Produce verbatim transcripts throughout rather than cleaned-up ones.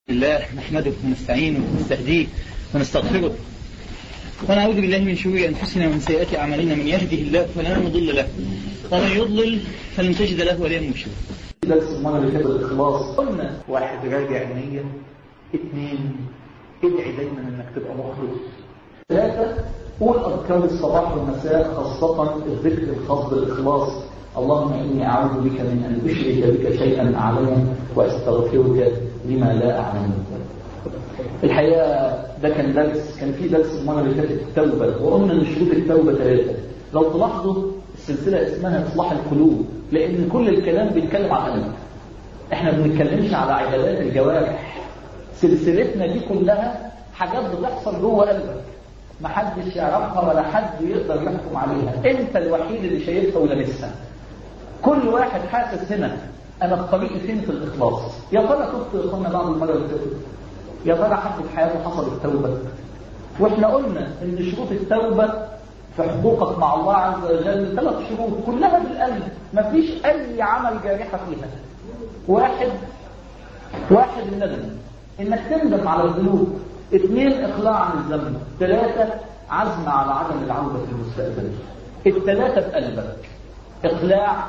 الله نحمده ونستعينه ونستهديه ونستغفره ونعوذ بالله من شرور أنفسنا ومن سيئات أعمالنا. من يهده الله فلا مضل له ومن يضلل فلن تجد له وليا مرشدا. درس المرة اللي فاتت الإخلاص قلنا واحد راجع نية، اثنين ادعي دايما انك تبقى مخلص، ثلاثة قول أذكار الصباح والمساء خاصة الذكر الخاص بالإخلاص: اللهم إني أعوذ بك من أن أشرك بك شيئا أعلم وأستغفرك لما لا أعلم. الحقيقة ده كان درس كان في درس المرة اللي فاتت التوبة، وقلنا إن شروط التوبة ثلاثة. لو تلاحظوا السلسلة اسمها إصلاح القلوب، لأن كل الكلام بيتكلم عن قلب. إحنا ما بنتكلمش على عبادات الجوارح، سلسلتنا دي كلها حاجات بتحصل جوه قلبك محدش يعرفها ولا حد يقدر يحكم عليها، أنت الوحيد اللي شايفها ولمسها. كل واحد حاسس هنا أنا الطريق فين في الإخلاص. يا ترى كنت قلنا بعض المرة اللي فاتت يا ترى حد في حياته حصل التوبة؟ وإحنا قلنا إن شروط التوبة في حقوقك مع الله عز وجل ثلاث شروط كلها بالقلب، مفيش أي عمل جارحة فيها. واحد واحد الندم، إنك تندم على الذنوب. اثنين إقلاع عن الذنب. ثلاثة عزم على عدم العودة في المستقبل. الثلاثة بقلبك: إقلاع،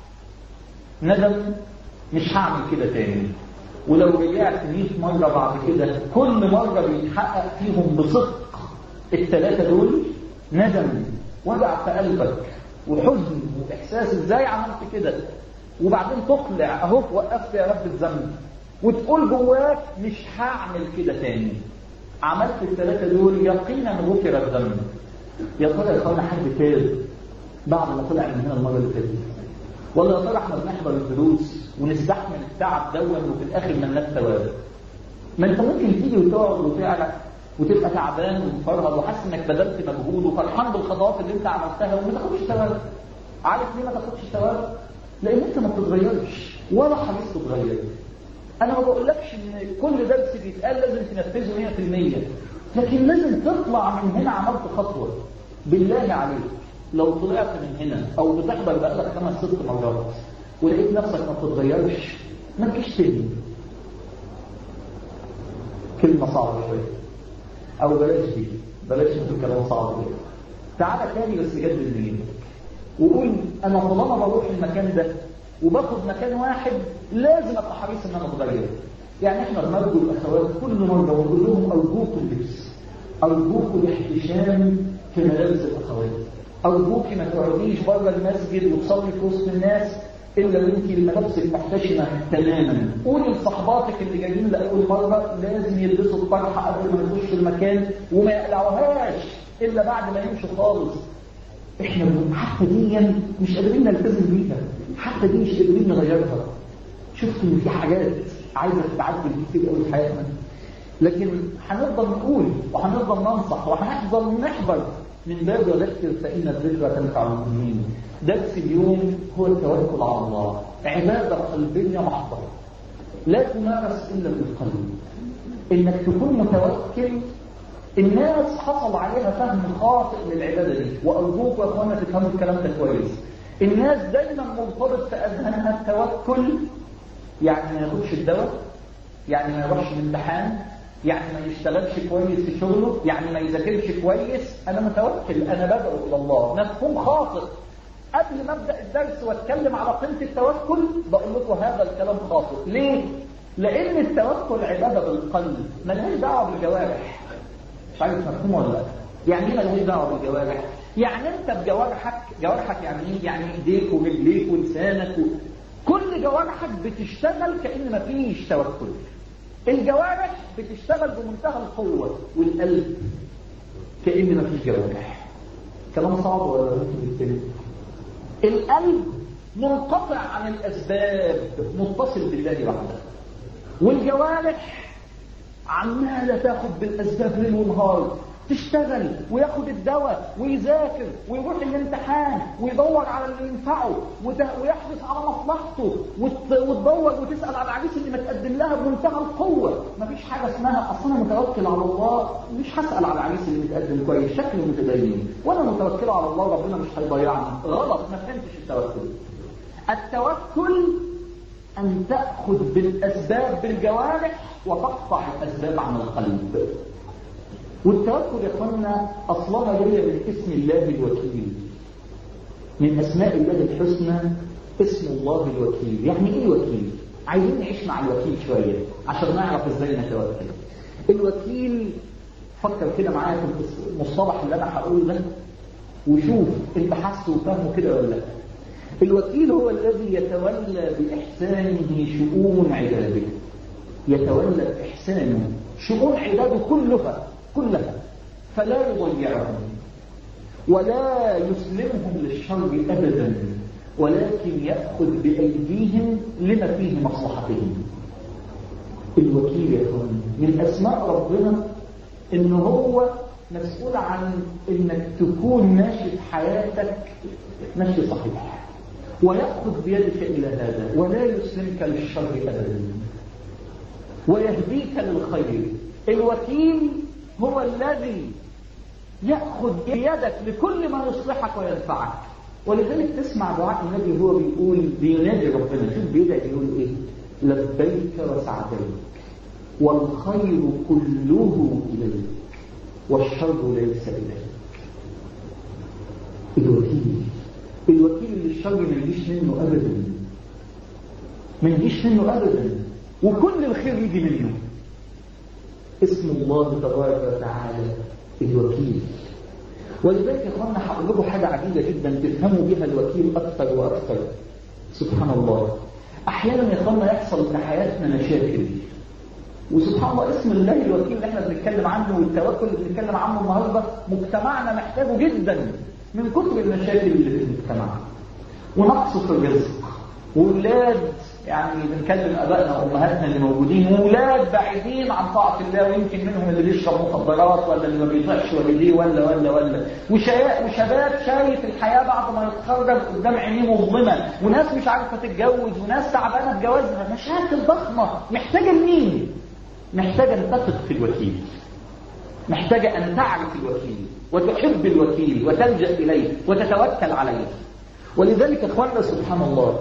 ندم مش هعمل كده تاني، ولو رجعت مئة مرة بعد كده كل مرة بيتحقق فيهم بصدق الثلاثة دول: ندم، وجع في قلبك وحزن وإحساس إزاي عملت كده، وبعدين تقلع أهو وقفت يا رب الذنب، وتقول جواك مش هعمل كده تاني. عملت الثلاثة دول يقينا غفر الذنب. يا ترى يا اخوانا حد تاب بعد ما طلع من هنا المرة اللي فاتت؟ ولا يا ترى احنا بنحضر الدروس ونستحمل التعب دون وفي الاخر ما لناش ثواب؟ ما انت ممكن تيجي وتقعد وتعرق وتبقى تعبان ومفرهد وحاسس انك بذلت مجهود وفرحان بالخطوات اللي انت عملتها وما تاخدش ثواب. عارف ليه ما تاخدش ثواب؟ لان انت ما بتتغيرش ولا حريص تتغير. انا ما بقولكش ان كل درس بيتقال لازم تنفذه مئة في المئة، لكن لازم تطلع من هنا عملت خطوه. بالله عليك لو طلعت من هنا او بتحضر بقالك خمس ست مرات ولقيت نفسك ما بتتغيرش ما تجيش تاني. كلمه صعبه شويه، او بلاش دي، بلاش نقول كلام صعب كده. تعالى تاني بس جدد نيتك وقول انا طالما بروح المكان ده وباخد مكان واحد لازم ابقى حريص ان انا اتغير. يعني احنا بنرجو الاخوات كل مره ونقول لهم ارجوكم اللبس، ارجوكم الاحتشام في ملابس الاخوات، ارجوك ما تقعديش بره المسجد وتصلي في وسط الناس الا وانت ملابسك محتشمه تماما. قولي لصحباتك اللي جايين لاول مره لازم يلبسوا الطرحه قبل ما يخشوا المكان وما يقلعوهاش الا بعد ما يمشوا خالص. احنا حتى دي مش قادرين نلتزم بيها، حتى دي مش قادرين نغيرها. شفت ان في حاجات عايزه تتعدل كتير قوي في حياتنا، لكن هنفضل نقول وهنفضل ننصح وهنفضل نحضر من باب وذكر فإن الذكرى تنفع المؤمنين. درس اليوم هو التوكل على الله، عبادة قلبية محضة لا تمارس إلا بالقلب. إنك تكون متوكل. الناس حصل عليها فهم خاطئ للعبادة دي، وأرجوك يا أخوانا تفهموا الكلام ده كويس. الناس دايما مرتبط في أذهانها التوكل يعني ما ياخدش الدواء، يعني ما يروحش الامتحان، يعني ما يشتغلش كويس في شغله، يعني ما يذاكرش كويس. انا متوكل، انا بدعو الى الله. مفهوم خاطئ. قبل ما ابدا الدرس واتكلم على قيمه التوكل بقول لكم هذا الكلام خاطئ. ليه؟ لان التوكل عباده بالقلب ملهاش دعوه بالجوارح. مش عارف مفهوم ولا لا؟ يعني ايه ملهاش دعوه بالجوارح؟ يعني انت بجوارحك، جوارحك يعني ايه؟ يعني ايديك ورجليك ولسانك و... كل جوارحك بتشتغل كأن مفيش توكل. الجوارح بتشتغل بمنتهى القوة، والقلب كأن مفيش جوارح. كلام صعب ولا ممكن بالتالي؟ القلب منقطع عن الأسباب، متصل بالله وحده، والجوارح عمالة تاخد بالأسباب ليل ونهار، تشتغل وياخد الدواء ويذاكر ويروح الامتحان ويدور على اللي ينفعه ويحرص على مصلحته وتدور وتسأل على العريس اللي متقدم لها بمنتهى القوة. مفيش حاجة اسمها أصلا متوكل على الله مش هسأل على العريس اللي متقدم كويس شكله متدين، وانا متوكل على الله ربنا مش هيضيعني. غلط، ما فهمتش التوكل. التوكل أن تأخذ بالأسباب بالجوارح وتقطع الأسباب عن القلب. والتوكل يا اخوانا أصلها جاية من اسم الله الوكيل، من أسماء الله الحسنى اسم الله الوكيل. يعني إيه وكيل؟ عايزين نعيش مع الوكيل شوية عشان نعرف إزاي نتوكل. الوكيل فكر كده معايا في المصطلح اللي أنا هقوله ده وشوف أنت حاسه وفهمه كده ولا لا. الوكيل هو الذي يتولى بإحسانه شؤون عباده، يتولى بإحسانه شؤون عباده كلها كلها فلا يضيعهم ولا يسلمهم للشر أبدا، ولكن يأخذ بأيديهم لما فيه مصلحتهم. الوكيل يا اخوان من أسماء ربنا إن هو مسؤول عن إنك تكون ماشي في حياتك ماشي صحيح، ويأخذ بيدك إلى هذا ولا يسلمك للشر أبدا ويهديك للخير. الوكيل هو الذي يأخذ بيدك لكل ما يصلحك وينفعك. ولذلك تسمع دعاء النبي هو بيقول بينادي ربنا، شوف بيدعي يقول ايه؟ لبيك وسعديك والخير كله إليك والشر ليس إليك. الوكيل الوكيل اللي الشر ما يجيش منه أبدا، ما يجيش منه أبدا، وكل الخير يجي منه. اسم الله تبارك وتعالى الوكيل. ولذلك يا اخوانا هقول لكم حاجه عجيبه جدا تفهموا بها الوكيل اكثر واكثر. سبحان الله، احيانا يا اخوانا يحصل في حياتنا مشاكل، وسبحان الله اسم الله الوكيل اللي احنا بنتكلم عنه والتوكل اللي بنتكلم عنه النهارده مجتمعنا محتاجه جدا من كثر المشاكل اللي في المجتمع، ونقص في الرزق، واولاد يعني بنكلم ابائنا وامهاتنا اللي موجودين واولاد بعيدين عن طاعه الله، ويمكن منهم اللي بيشرب مخدرات ولا اللي ما بيطيعش والديه ولا ولا ولا وشباب شايف الحياه بعد ما يتخرج قدام عينيه مظلمه، وناس مش عارفه تتجوز، وناس تعبانه بجوازها، مشاكل ضخمه. محتاجه لمين؟ محتاجه ان تثق في الوكيل، محتاجه ان تعرف الوكيل وتحب الوكيل وتلجأ اليه وتتوكل عليه. ولذلك يا اخواننا سبحان الله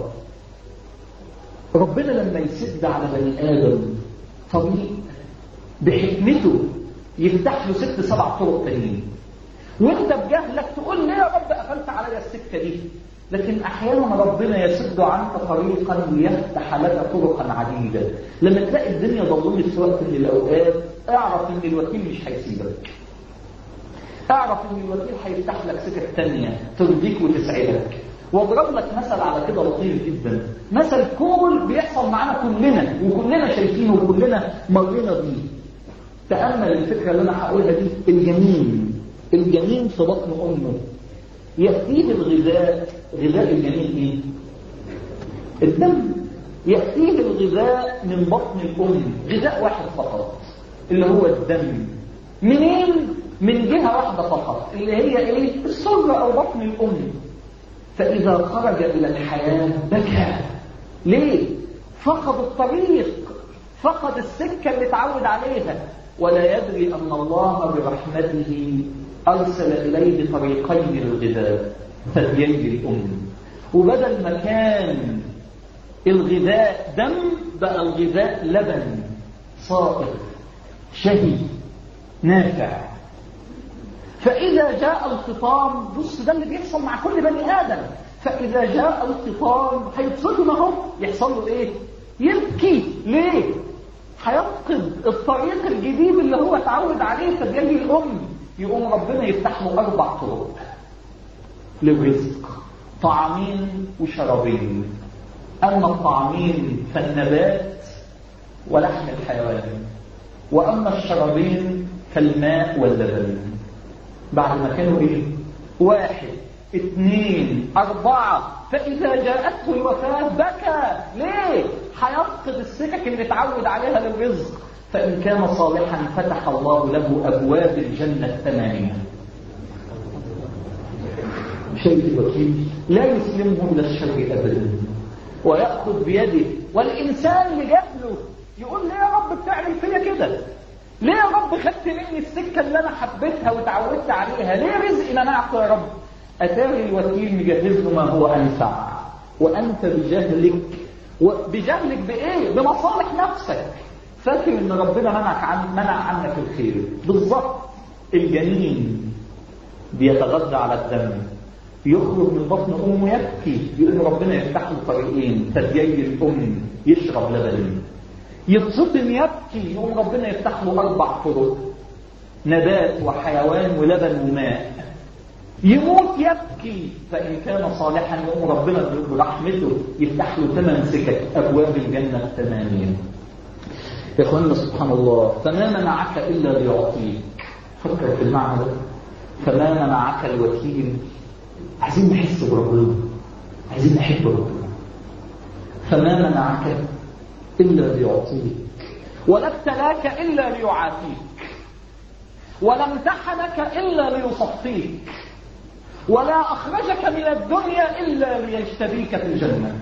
ربنا لما يسد على بني آدم طريق بحكمته يفتح له ست سبع طرق تانيين، وانت بجهلك تقول ليه يا رب قفلت علي السكة دي؟ لكن احيانا ربنا يسد عنك طريقا ليفتح لك طرقا عديدة. لما تلاقي الدنيا ضلمت في وقت من الاوقات اعرف ان الوكيل مش هيسيبك، اعرف ان الوكيل هيفتح لك سكة تانية ترضيك وتسعدك. واضرب لك مثل على كده لطيف جدا، مثل كل بيحصل معانا كلنا وكلنا شايفينه وكلنا مرينا بيه. تأمل الفكرة اللي انا هقولها دي. الجنين الجنين في بطن امه يأتيه الغذاء، غذاء الجنين ايه؟ الدم. يأتيه الغذاء من بطن الام غذاء واحد فقط اللي هو الدم. منين؟ من جهة واحدة فقط اللي هي ايه؟ السرة او بطن الام. فإذا خرج إلى الحياة بكى. ليه؟ فقد الطريق، فقد السكة اللي تعود عليها، ولا يدري أن الله برحمته أرسل إليه طريقين للغذاء ثديي الأم. وبدل ما كان الغذاء دم بقى الغذاء لبن صائغ شهي نافع. فإذا جاء الخطام، بص ده اللي بيحصل مع كل بني آدم، فإذا جاء الخطام هيتصدم اهو، يحصل له إيه؟ يبكي. ليه؟ هيفقد الطريق الجديد اللي هو اتعود عليه فبيجي الأم. يقوم ربنا يفتح له أربع طرق للرزق، طعامين وشرابين. أما الطعامين فالنبات ولحم الحيوان، وأما الشرابين فالماء واللبن. بعد ما كانوا ايه؟ واحد اثنين اربعة، فاذا جاءته الوفاة بكى. ليه؟ هيفقد السكك اللي اتعود عليها للرزق. فان كان صالحا فتح الله له ابواب الجنة الثمانية. شيء الوكيل لا يسلمه الى الشر ابدا ويأخذ بيده. والانسان لجهله يقول ليه يا رب بتعمل فيا كده؟ ليه يا رب خدت مني السكة اللي انا حبيتها وتعودت عليها؟ ليه رزقي منعته يا رب؟ اتاري الوكيل مجهز له ما هو انفع، وانت بجهلك وبجهلك بإيه؟ بمصالح نفسك. فاكر إن ربنا منعك عن منع عنك الخير. بالضبط الجنين بيتغذى على الدم، يخرج من بطن أمه يبكي، يقول ربنا يفتح له طريقين، ثديي الأم يشرب لبن، يتصدم يبكي، يقوم ربنا يفتح له أربع طرق، نبات وحيوان ولبن وماء. يموت يبكي، فإن كان صالحا يقوم ربنا برحمته يفتح له ثمان سكك، أبواب الجنة الثمانية. يا إخواننا سبحان الله، فما منعك إلا ليعطيك. فكر في المعنى ده. فما منعك الوكيل. عايزين نحس بربنا، عايزين نحب ربنا. فما منعك إلا ليعطيك، ولا ابتلاك إلا ليعافيك، ولا امتحنك إلا ليصفيك، ولا أخرجك من الدنيا إلا ليجتبيك في الجنة.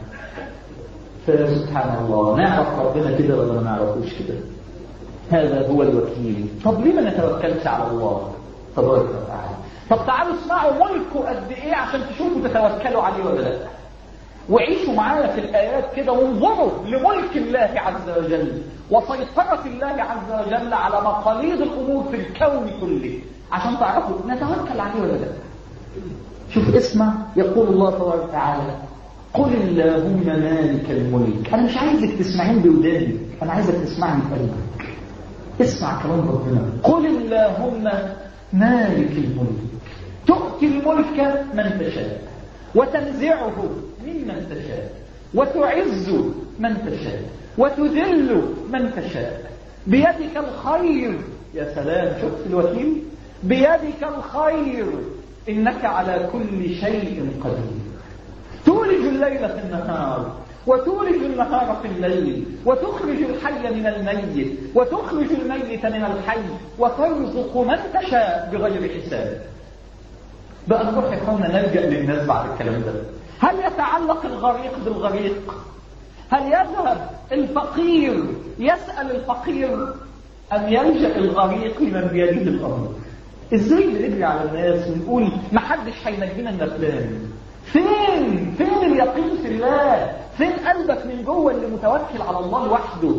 فسبحان الله، نعرف ربنا كده ولا ما نعرفوش كده؟ هذا هو الوكيل. طب ليه ما نتوكلش على الله تبارك وتعالى؟ طب تعالوا اسمعوا ملكه قد ايه عشان تشوفوا تتوكلوا عليه ولا لا. وعيشوا معايا في الآيات كده وانظروا لملك الله عز وجل وسيطرة الله عز وجل على مقاليد الأمور في الكون كله عشان تعرفوا نتوكل عليه ولا لا. شوف اسمع، يقول الله تبارك وتعالى: قل اللهم مالك الملك. أنا مش عايزك تسمعين بودانك، أنا عايزك تسمعني بقلبك. اسمع كلام ربنا. قل اللهم مالك الملك تؤتي الملك من تشاء وتنزعه ممن تشاء وتعز من تشاء وتذل من تشاء بيدك الخير. يا سلام، شفت الوكيل؟ بيدك الخير إنك على كل شيء قدير. تولج الليل في النهار وتولج النهار في الليل وتخرج الحي من الميت وتخرج الميت من الحي وترزق من تشاء بغير حساب. بقى نروح يا اخوانا نلجأ للناس بعد الكلام ده. هل يتعلق الغريق بالغريق؟ هل يذهب الفقير يسأل الفقير أم يلجأ الغريق لمن بيده الأمر؟ ازاي نجري على الناس ونقول ما حدش هينجينا من الافلام؟ فين فين اليقين في الله؟ فين قلبك من جوه اللي متوكل على الله لوحده؟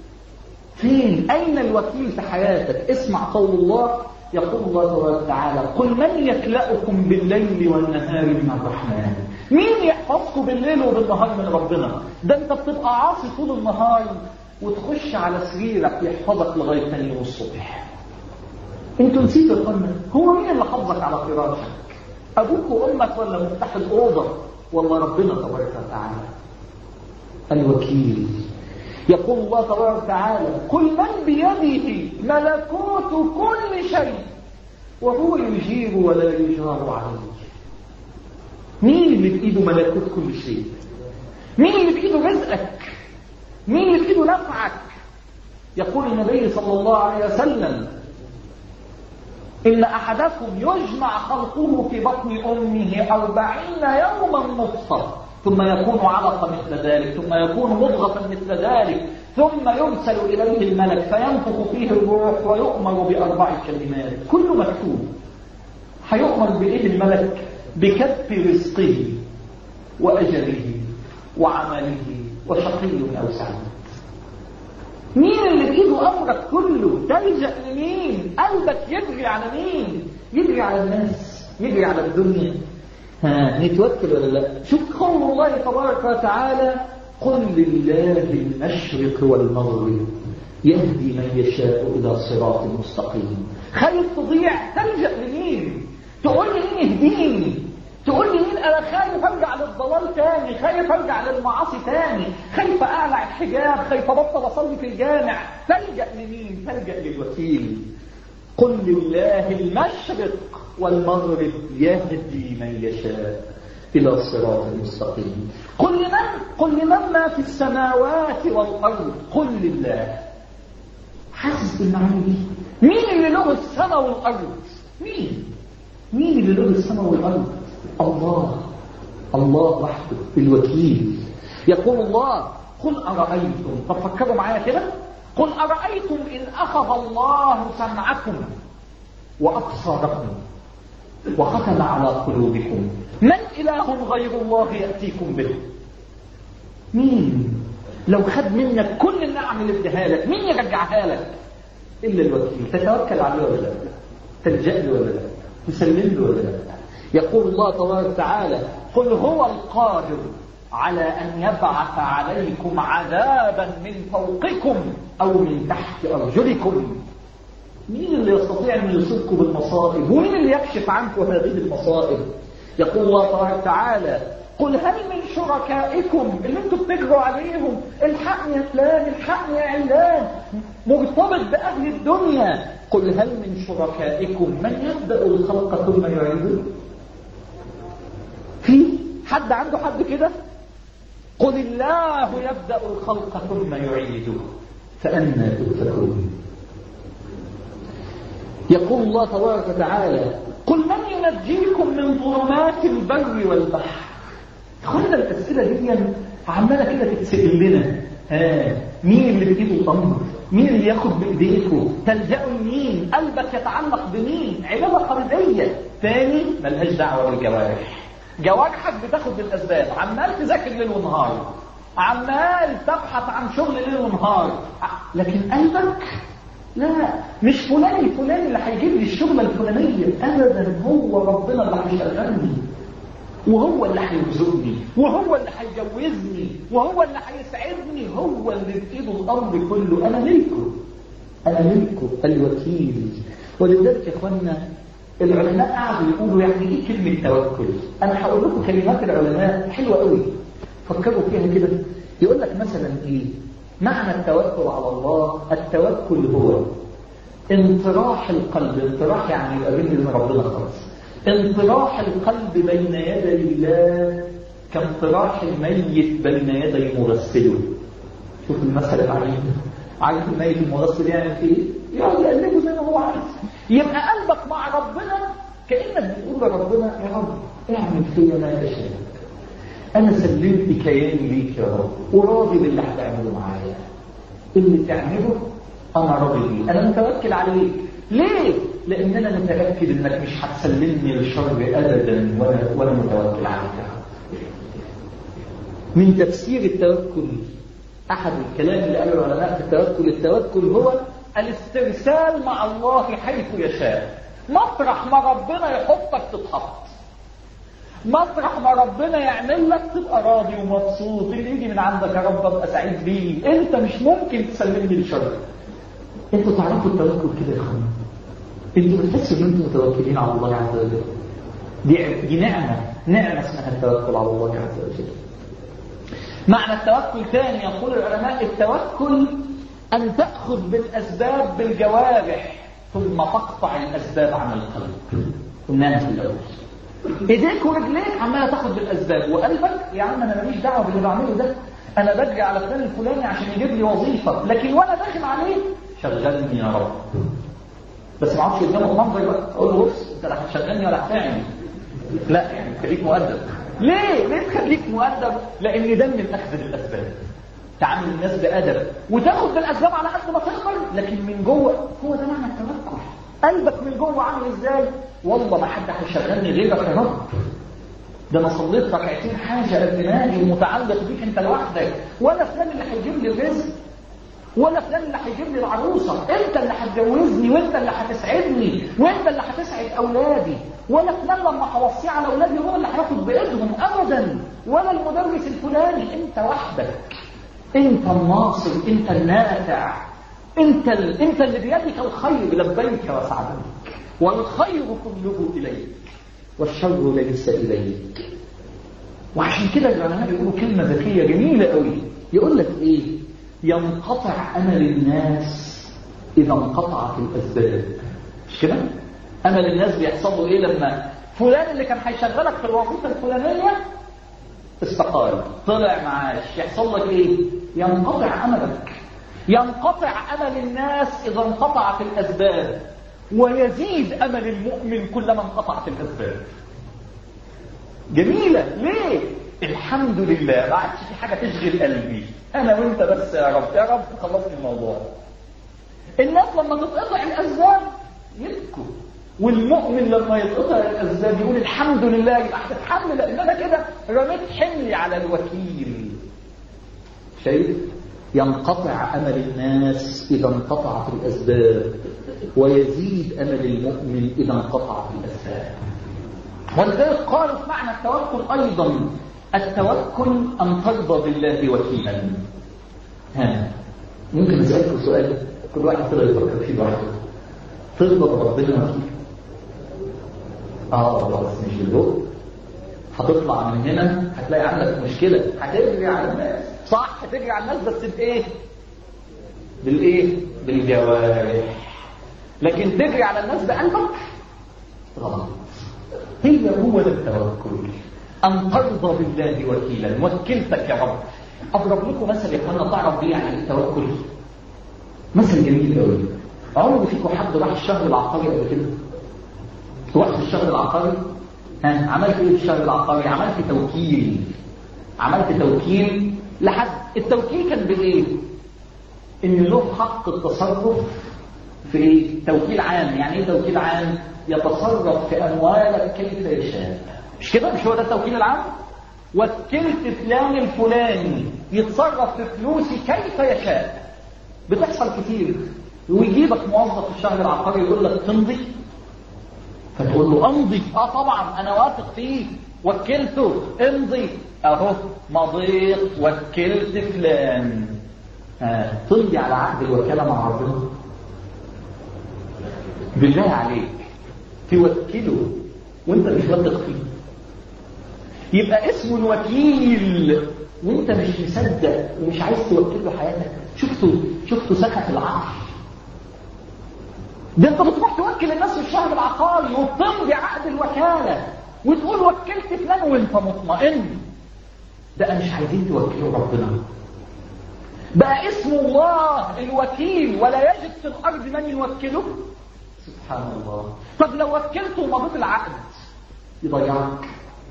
فين؟ اين الوكيل في حياتك؟ اسمع قول الله، يقول الله تبارك وتعالى: قل من يكلأكم بالليل والنهار من الرحمن. مين يحفظكم بالليل وبالنهار من ربنا؟ ده انت بتبقى عاصي طول النهار وتخش على سريرك يحفظك لغايه ثاني يوم الصبح. انتوا نسيتوا القمة؟ هو مين اللي حفظك على فراشك؟ ابوك وامك ولا مفتاح الاوضه ولا ربنا تبارك وتعالى؟ الوكيل. يقول الله تبارك وتعالى: قل من بيده ملكوت كل شيء وهو يجير ولا يجار عليه. مين اللي بإيده ملكوت كل شيء؟ مين اللي بإيده رزقك؟ مين اللي بإيده نفعك؟ يقول النبي صلى الله عليه وسلم: إن أحدكم يجمع خلقه في بطن أمه أربعين يوما نطفة ثم يكون علقة مثل ذلك ثم يكون مضغة مثل ذلك ثم يرسل إليه الملك فينفخ فيه الروح ويؤمر بأربع كلمات. كله مكتوب. هيؤمر بإيه الملك؟ بكتب رزقه وأجله وعمله وشقي أو سعيد. مين اللي بإيده أمرك كله؟ تلجأ لمين؟ قلبك يجري على مين؟ يجري على الناس، يجري على الدنيا. ها نتوكل ولا لا؟ شوف قول الله تبارك وتعالى: قل لله المشرق والمغرب يهدي من يشاء إلى صراط مستقيم. خايف تضيع؟ تلجأ لمين؟ تقول لي مين يهديني؟ تقول لي مين؟ أنا خايف أرجع للضلال تاني، خايف أرجع للمعاصي تاني، خايف أقلع الحجاب، خايف أبطل أصلي في الجامع. تلجأ لمين؟ تلجأ للوكيل. قل لله المشرق والمغرب يهدي من يشاء إلى صراط مستقيم. قل لمن؟ قل لمن ما في السماوات والأرض. قل لله. حاسس بالمعاني دي؟ مين اللي له السماء والأرض؟ مين؟ مين اللي له السماء والأرض؟ الله. الله وحده الوكيل. يقول الله: قل أرأيتم. طب فكروا معايا كده. قل أرأيتم إن أخذ الله سمعكم وأبصاركم وختم على قلوبكم من إله غير الله يأتيكم به؟ مين؟ لو خد منك كل النعم اللي اداها لك مين يرجعها لك؟ إلا الوكيل. تتوكل عليه ولا لا؟ تلجأ له ولا لا؟ تسلم له ولا لا؟ يقول الله تبارك وتعالى قل هو القادر على أن يبعث عليكم عذابا من فوقكم أو من تحت أرجلكم. مين اللي يستطيع أن يصيبكم بالمصائب؟ ومين اللي يكشف عنكم هذه المصائب؟ يقول الله تبارك وتعالى قل هل من شركائكم اللي انتم بتجروا عليهم الحقني يا فلان الحقني يا علان مرتبط بأهل الدنيا، قل هل من شركائكم من يبدأ الخلق ثم يعيده؟ في حد عنده حد كده؟ قل الله يبدأ الخلق ثم يعيده فأنى تؤفكون. يقول الله تبارك وتعالى قل من ينجيكم من ظلمات البر والبحر. خلنا الأسئلة دي عمالة كده تتسئل لنا. ها مين اللي بإيده الأمر؟ مين اللي ياخد بإيديكم؟ تلجأوا لمين؟ قلبك يتعلق بمين؟ عبادة قلبية. ثاني ملهاش دعوة بالجوارح. جوارحك بتاخد بالأسباب، عمال تذاكر ليل ونهار، عمال تبحث عن شغل ليل ونهار، لكن قلبك لا، مش فلان فلان اللي هيجيب لي الشغلة الفلانية أبدا، هو ربنا اللي هيشغلني وهو اللي هيرزقني وهو اللي هيجوزني وهو اللي هيسعدني، هو اللي بإيده الأمر كله. أنا ملكه أنا ملكه الوكيل. ولذلك يا إخوانا العلماء قعدوا يقولوا يعني إيه كلمة توكل؟ أنا هقول لكم كلمات العلماء حلوة قوي، فكروا فيها كده. يقول لك مثلا إيه معنى التوكل على الله؟ التوكل هو انطراح القلب، انطراح يعني يبقى بين من ربنا خالص، انطراح القلب بين يدي الله كانطراح الميت بين يدي مغسله. شوف المثل العجيب، عارف الميت المغسل يعني فيه يقعد يقلبه زي ما هو عايز. يبقى قلبك مع ربنا كأنك بتقول لربنا يا رب اعمل فيا ما تشاء، انا سلمت كياني ليك يا رب وراضي باللي هتعمله معايا، اللي تعمله انا راضي بيه، انا متوكل عليك. ليه؟ لان انا متاكد انك مش هتسلمني للشر ابدا وانا وانا متوكل عليك. من تفسير التوكل احد الكلام اللي قاله العلماء في التوكل، التوكل هو الاسترسال مع الله حيث يشاء. مطرح ما ربنا يحطك تتحط، مطرح ما ربنا يعمل لك تبقى راضي ومبسوط، اللي يجي من عندك يا رب ابقى سعيد بيه، انت مش ممكن تسلمني للشر. انتوا تعرفوا التوكل كده يا اخوان؟ انتوا بتحسوا ان انتوا متوكلين على الله عز وجل؟ دي دي نعمه، نعمه اسمها التوكل على الله عز وجل. معنى التوكل ثاني يقول العلماء التوكل ان تاخذ بالاسباب بالجوارح ثم تقطع الاسباب عن القلب. قلناها في الاول، ايديك ورجليك عماله تاخد بالاسباب، وقلبك يا عم انا ماليش دعوه باللي بعمله ده، انا بجري على فلان الفلاني عشان يجيب لي وظيفه، لكن وانا داخل عليه شغلني يا رب. بس ما اعرفش قدامه المنظر بقى اقول له بص انت لا هتشغلني ولا هتعمل، لا يعني خليك مؤدب. ليه؟ ليه تخليك مؤدب؟ لان ده من اخذ الاسباب. تعامل الناس بادب وتاخد بالاسباب على قد ما تقدر، لكن من جوه هو ده معنى التوكل. قلبك من جوه عامل ازاي؟ والله ما حد هيشغلني غيرك يا رب، ده انا صليت ركعتين حاجه دماغي ومتعلق بيك انت لوحدك، ولا فلان اللي هيجيب لي الرزق، ولا فلان اللي هيجيب لي العروسه، انت اللي هتجوزني وانت اللي هتسعدني وانت اللي هتسعد اولادي، ولا فلان لما هوصيه على اولادي هو اللي هياخد بايدهم ابدا، ولا المدرس الفلاني، انت وحدك، انت الناصر، انت النافع، انت ال... انت اللي بيدك الخير، لبيك وسعديك، والخير كله اليك والشر ليس اليك. وعشان كده العلماء بيقولوا كلمه ذكيه جميله قوي، يقول لك ايه؟ ينقطع امل الناس اذا انقطعت الاسباب. مش كده؟ امل الناس بيحصل له ايه لما فلان اللي كان هيشغلك في الوظيفه الفلانيه استقال طلع معاش، يحصل لك ايه؟ ينقطع املك. ينقطع امل الناس اذا انقطعت الاسباب، ويزيد امل المؤمن كلما انقطعت الاسباب. جميله. ليه؟ الحمد لله ما عادش في حاجه تشغل قلبي، انا وانت بس يا رب، يا رب خلصني الموضوع. الناس لما تتقطع الاسباب يبكوا، والمؤمن لما يتقطع الاسباب يقول الحمد لله، يبقى هتتحمل لان انا كده رميت حملي على الوكيل. شايف؟ ينقطع أمل الناس إذا انقطعت الأسباب، ويزيد أمل المؤمن إذا انقطعت الأسباب. ولذلك قالوا في معنى التوكل أيضا: التوكل أن ترضى بالله وكيلا. ها ممكن أسألكم سؤال كل واحد كده يفكر فيه بعضه: ترضى بربنا وكيل؟ آه بس مش باللغة. هتطلع من هنا هتلاقي عندك مشكلة، هتجري على الناس، صح هتجري على الناس بس بإيه؟ بالإيه؟ بالجوارح. لكن تجري على الناس بقلبك غلط. هي هو ده التوكل، أن ترضى بالله وكيلا. وكلتك يا رب. أضرب لكم مثل يا اخوانا تعرف بيه يعني التوكل. مثل جميل قوي. عمرو فيكم حد راح الشهر العقاري قبل كده؟ رحت الشهر العقاري؟ ها عملت ايه في الشهر العقاري؟ عملت توكيل. عملت توكيل لحد التوكيل كان بايه؟ ان له حق التصرف في ايه؟ توكيل عام. يعني ايه توكيل عام؟ يتصرف في اموالك كيف يشاء. مش كده؟ مش هو ده التوكيل العام؟ وكلت فلان الفلاني يتصرف في فلوسي كيف يشاء. بتحصل كتير. ويجيبك موظف في الشهر العقاري يقول لك تمضي، فتقول له امضي. اه طبعا انا واثق فيه، وكلته، امضي. اهو مضيت، وكلت فلان. آه. تمضي على عقد الوكاله مع ربنا؟ بالله عليك توكله وانت مش واثق فيه؟ يبقى اسمه الوكيل وانت مش مصدق ومش عايز توكل له حياتك. شفتوا شفتوا سكت العقل. ده انت بتروح توكل الناس في الشهر العقاري وبتمضي عقد الوكاله وتقول وكلت فلان وانت مطمئن. ده مش عايزين توكلوا ربنا. بقى اسم الله الوكيل ولا يجد في الارض من يوكله. سبحان الله. طب لو وكلته ومضيت العقد يضيعك.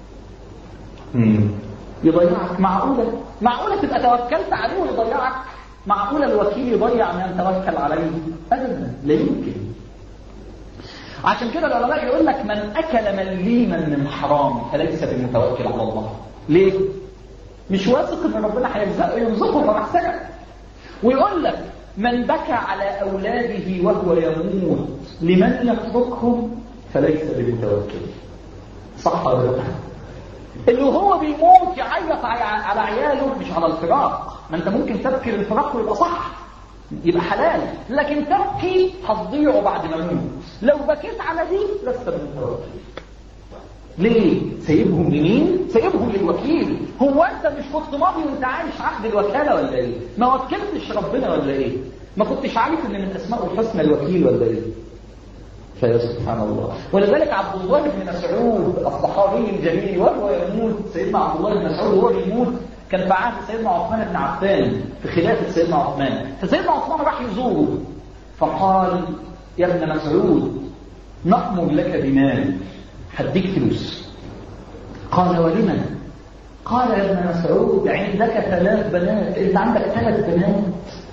امم يضيعك. معقوله معقوله تبقى توكلت عليه ويضيعك؟ معقوله الوكيل يضيع من توكل عليه؟ ابدا، لا يمكن. عشان كده العلماء يقول لك: من اكل مليما من حرام فليس بمتوكل على الله. ليه؟ مش واثق ان ربنا هيرزقه يرزقه فمحسنك. ويقول لك: من بكى على اولاده وهو يموت لمن يتركهم فليس بمتوكل. صح ولا لا؟ اللي هو بيموت يعيط على عياله مش على الفراق. ما انت ممكن تبكي للفراق ويبقى صح، يبقى حلال، لكن تبكي هتضيعه بعد ما يموت. لو بكيت على دي لست بالمتوكل. ليه؟ سايبهم لمين؟ سايبهم للوكيل. هو انت مش كنت ماضي وانت عايش عقد الوكاله ولا ايه؟ ما وكلتش ربنا ولا ايه؟ ما كنتش عارف ان من اسماء الحسنى الوكيل ولا ايه؟ فيا سبحان الله. ولذلك عبد الله بن مسعود الصحابي الجليل وهو يموت، سيدنا عبد الله بن مسعود وهو يموت كان في عهد سيدنا عثمان بن عفان في خلافه سيدنا عثمان. فسيدنا عثمان راح يزوره فقال: يا ابن مسعود نأمر لك بمال، هديك فلوس. قال: ولمن؟ قال: يا ابن مسعود عندك ثلاث بنات، انت عندك ثلاث بنات.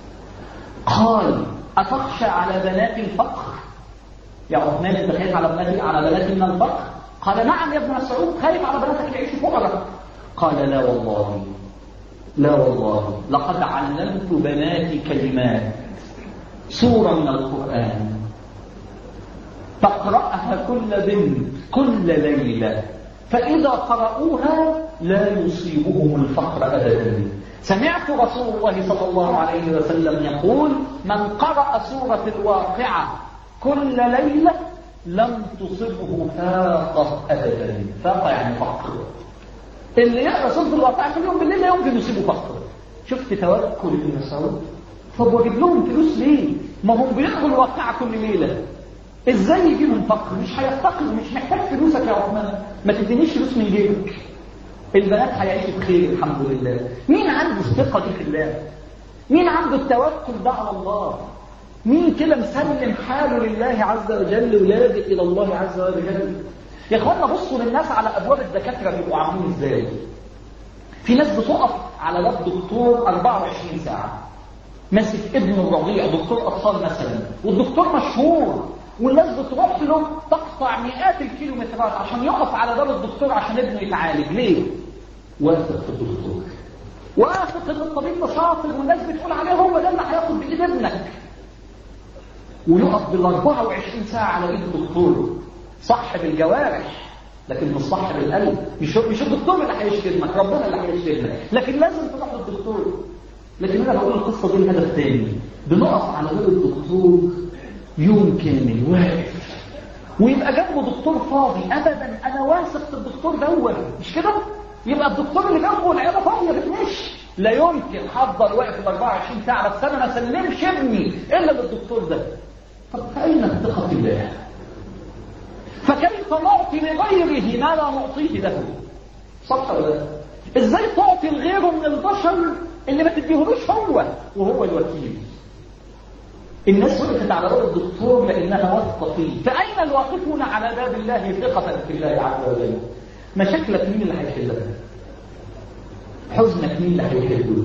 قال: أتخشى على بنات الفقر؟ يا عثمان انت خايف على بناتي على بناتي من الفقر؟ قال: نعم يا ابن مسعود، خايف على بناتك يعيشوا فقراء. قال: لا والله لا والله لقد علمت بناتي كلمات، سورة من القرآن تقرأها كل بنت كل ليلة، فإذا قرأوها لا يصيبهم الفقر أبدا. سمعت رسول الله صلى الله عليه وسلم يقول: من قرأ سورة الواقعة كل ليلة لم تصبه فاقة أبدا. فاقة يعني فقر. اللي يقرأ سورة الواقعة كل يوم بالليل لا يمكن يصيبه فقر. شفت توكل ابن مسعود؟ طب واجيب لهم فلوس ليه؟ ما هم بيقرأوا الواقعة كل ليلة، ازاي يجيبهم فقر؟ مش هيفتقر، مش محتاج فلوسك يا عثمان، ما تدينيش فلوس من جيبك. البنات هيعيشوا بخير الحمد لله. مين عنده الثقة دي في الله؟ مين عنده التوكل ده على الله؟ مين كده مسلم حاله لله عز وجل ولاجئ الى الله عز وجل؟ يا اخوانا بصوا للناس على ابواب الدكاتره بيبقوا عاملين ازاي. في ناس بتقف على باب دكتور أربعة وعشرين ساعه ماسك ابنه الرضيع، دكتور اطفال مثلا، والدكتور مشهور والناس بتروح له تقطع مئات الكيلومترات عشان يقف على باب الدكتور عشان ابنه يتعالج. ليه؟ واثق في الدكتور. واثق ان الطبيب ده شاطر والناس بتقول عليه هو ده اللي هياخد بايد ابنك، ويقف بال أربعة وعشرين ساعه على ايد الدكتور، صح بالجوارح لكن مش صح بالقلب. مش مش الدكتور اللي هيشتمك، ربنا اللي هيشتمك، لكن لازم تروح للدكتور. لكن انا بقول القصه دي لهدف تاني، بنقف على باب الدكتور يوم كامل واقف ويبقى جنبه دكتور فاضي ابدا، انا واثق في الدكتور دوت، مش كده؟ يبقى الدكتور اللي جنبه العياده فاضيه بتمشي، لا يمكن هفضل واقف ال أربعة وعشرين ساعه بس انا ما اسلمش ابني الا للدكتور ده. طب فاين الثقه في الله؟ فكيف نعطي لغيره ما لا نعطيه له؟ صح ولا لا؟ ازاي تعطي لغيره من البشر اللي ما تديهولوش هو وهو الوكيل؟ الناس وقفت على باب الدكتور لانها واثقه فيه، فاين الواقفون على باب الله ثقه في الله عز وجل؟ مشاكلك مين اللي هيحلها؟ حزنك مين اللي هيحله؟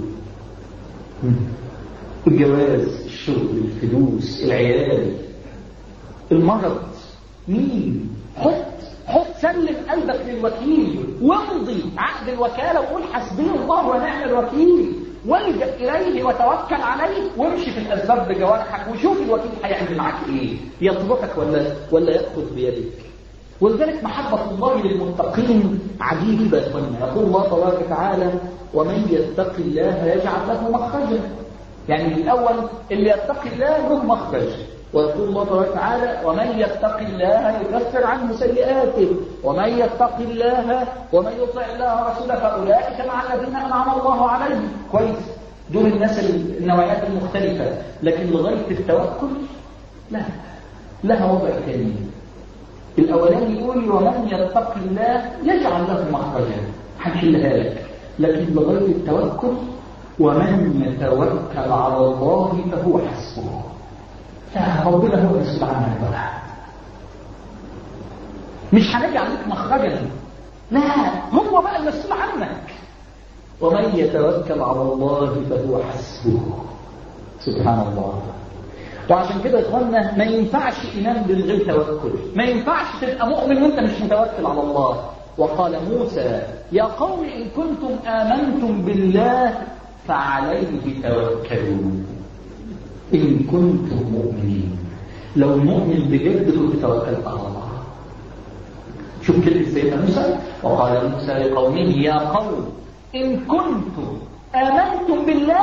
الجواز، الشغل، الفلوس، العيال، المرض، مين؟ حط حط سلم قلبك للوكيل وامضي عقد الوكاله وقول حسبي الله ونعم الوكيل، والجأ اليه وتوكل عليه وامشي في الاسباب بجوارحك وشوف الوكيل هيعمل معاك ايه، يطلبك ولا ولا ياخذ بيدك. ولذلك محبه الله للمتقين عجيبه يا اخوانا. يقول الله تبارك وتعالى: ومن يتق الله يجعل له مخرجا. يعني الاول اللي يتقي الله له مخرج. ويقول الله تبارك وتعالى: ومن يتق الله يكفر عنه سيئاته ومن يتق الله ومن يطع الله ورسوله فاولئك مع الذين انعم الله عليهم. كويس، دول الناس النوعيات المختلفه. لكن لغايه التوكل لا، لها وضع ثاني. الاولاني يقول: ومن يتق الله يجعل له مخرجا، هنحلها لك. لكن لغايه التوكل: ومن يتوكل على الله فهو حسبه. ربنا هو المسؤول عنك بقى، مش هنجعل لك مخرجا، لا، هو بقى المسؤول عنك. ومن يتوكل على الله فهو حسبه. سبحان الله. وعشان كده يا اخوانا ما ينفعش ايمان من غير توكل، ما ينفعش تبقى مؤمن وانت مش متوكل على الله. وقال موسى: يا قوم ان كنتم امنتم بالله فعليه توكلوا إن كنتم مؤمنين. لو مؤمن بجد كنت توكلت على الله. شوف كلمة سيدنا موسى: وقال موسى لقومه يا قوم إن كنتم آمنتم بالله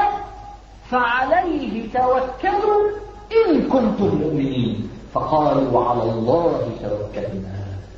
فعليه توكلوا إن كنتم مؤمنين. فقالوا وعلى الله توكلنا.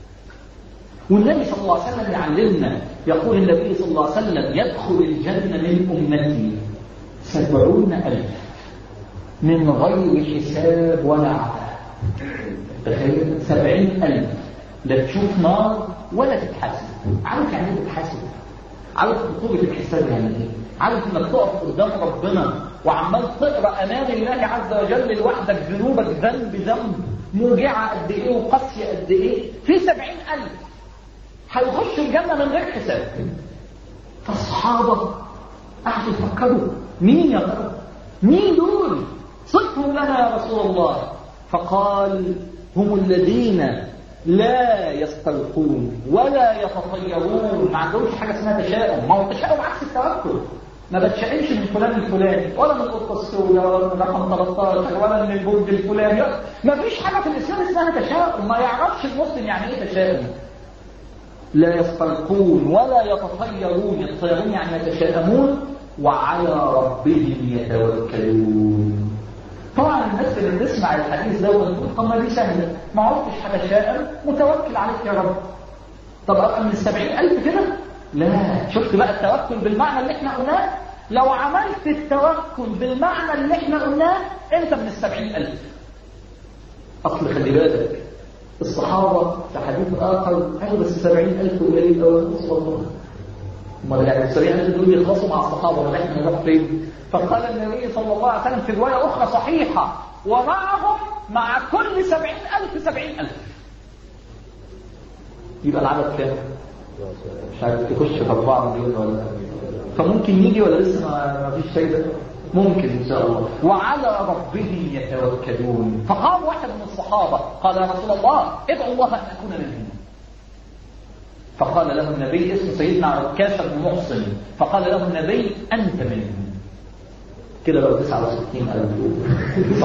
والنبي صلى الله عليه وسلم يعلمنا، يقول النبي صلى الله عليه وسلم: يدخل الجنة من أمتي سبعون ألف من غير حساب ولا عذاب. تخيل سبعين ألف لا تشوف نار ولا تتحاسب. عارف يعني ايه تتحاسب؟ عارف خطوبة الحساب يعني ايه؟ عارف انك تقف قدام ربنا وعمال تقرا امام الله عز وجل لوحدك ذنوبك ذنب ذنب، موجعه قد ايه وقاسيه قد ايه؟ في سبعين ألف هيخشوا الجنه من غير حساب. فالصحابه قعدوا يفكروا: مين يا ترى؟ مين دول؟ صفهم لنا يا رسول الله. فقال: هم الذين لا يسترقون ولا يتطيرون. ما عندهمش حاجه اسمها تشاؤم. ما هو التشاؤم عكس التوكل. ما بتشائمش من فلان الفلاني ولا من القطه السوداء ولا من رقم ثلاثة عشر ولا من البرج الفلاني. ما فيش حاجه في الاسلام اسمها تشاؤم. ما يعرفش المسلم يعني ايه تشاؤم. لا يسترقون ولا يتطيرون. يتطيرون يعني يتشائمون. وعلى ربهم يتوكلون. طبعا الناس اللي بتسمع الحديث ده وتقول: طب ما دي سهله، ما عرفتش هتشائم، متوكل عليك يا رب. طب ابقى من السبعين ألف كده؟ لا. شفت بقى التوكل بالمعنى اللي احنا قلناه؟ لو عملت التوكل بالمعنى اللي احنا قلناه انت من السبعين ألف. اصل خلي بالك الصحابه في حديث اخر قالوا بس سبعين ألف قليل قوي رسول الله. ما يعني السبعين ألف دول يخلصوا مع الصحابه ولا احنا نروح فين؟ فقال النبي صلى الله عليه وسلم في روايه اخرى صحيحه: ومعهم مع كل سبعين ألف سبعين ألف. يبقى العدد كام؟ مش عارف تخش في أربعة مليون ولا. فممكن يجي ولا لسه ما فيش شيء ده؟ ممكن إن شاء الله. وعلى ربهم يتوكلون. فقام واحد من الصحابة قال: يا رسول الله ادعو الله أن أكون منهم. فقال له النبي، اسم سيدنا عكاشة بن محصن، فقال له النبي أنت منهم. كده بقى تسعة وستين ألف.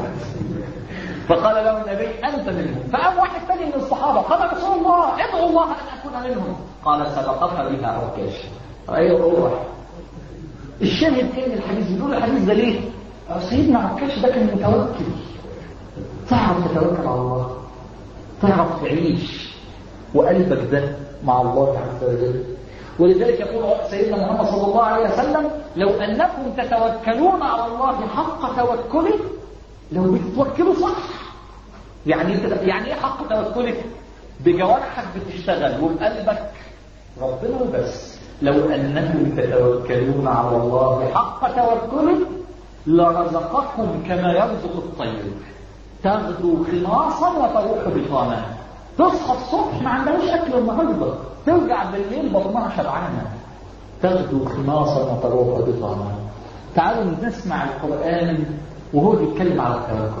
فقال له النبي أنت منهم. فقام واحد ثاني من الصحابة قال رسول الله ادعو الله أن أكون منهم. قال سبقك بها عكاشة. أيوه روح. الشاهد كان الحديث، بيقول الحديث ده ليه؟ سيدنا عكاشة ده كان متوكل. تعرف تتوكل على الله، تعرف تعيش وقلبك ده مع الله عز وجل. ولذلك يقول سيدنا محمد صلى الله عليه وسلم لو أنكم تتوكلون على الله حق توكله، لو بتتوكلوا صح. يعني يعني ايه حق توكلك؟ بجوارحك بتشتغل وبقلبك ربنا وبس. لو أنكم تتوكلون على الله حق توكله لرزقكم كما يرزق الطير تغدو خلاصا وتروح بطانا. تصحى الصبح ما عندهاش اكل النهارده، ترجع بالليل بطنها شبعانه. تغدو خلاصا وتروح بطانا. تعالوا نسمع القرآن وهو بيتكلم على التوكل.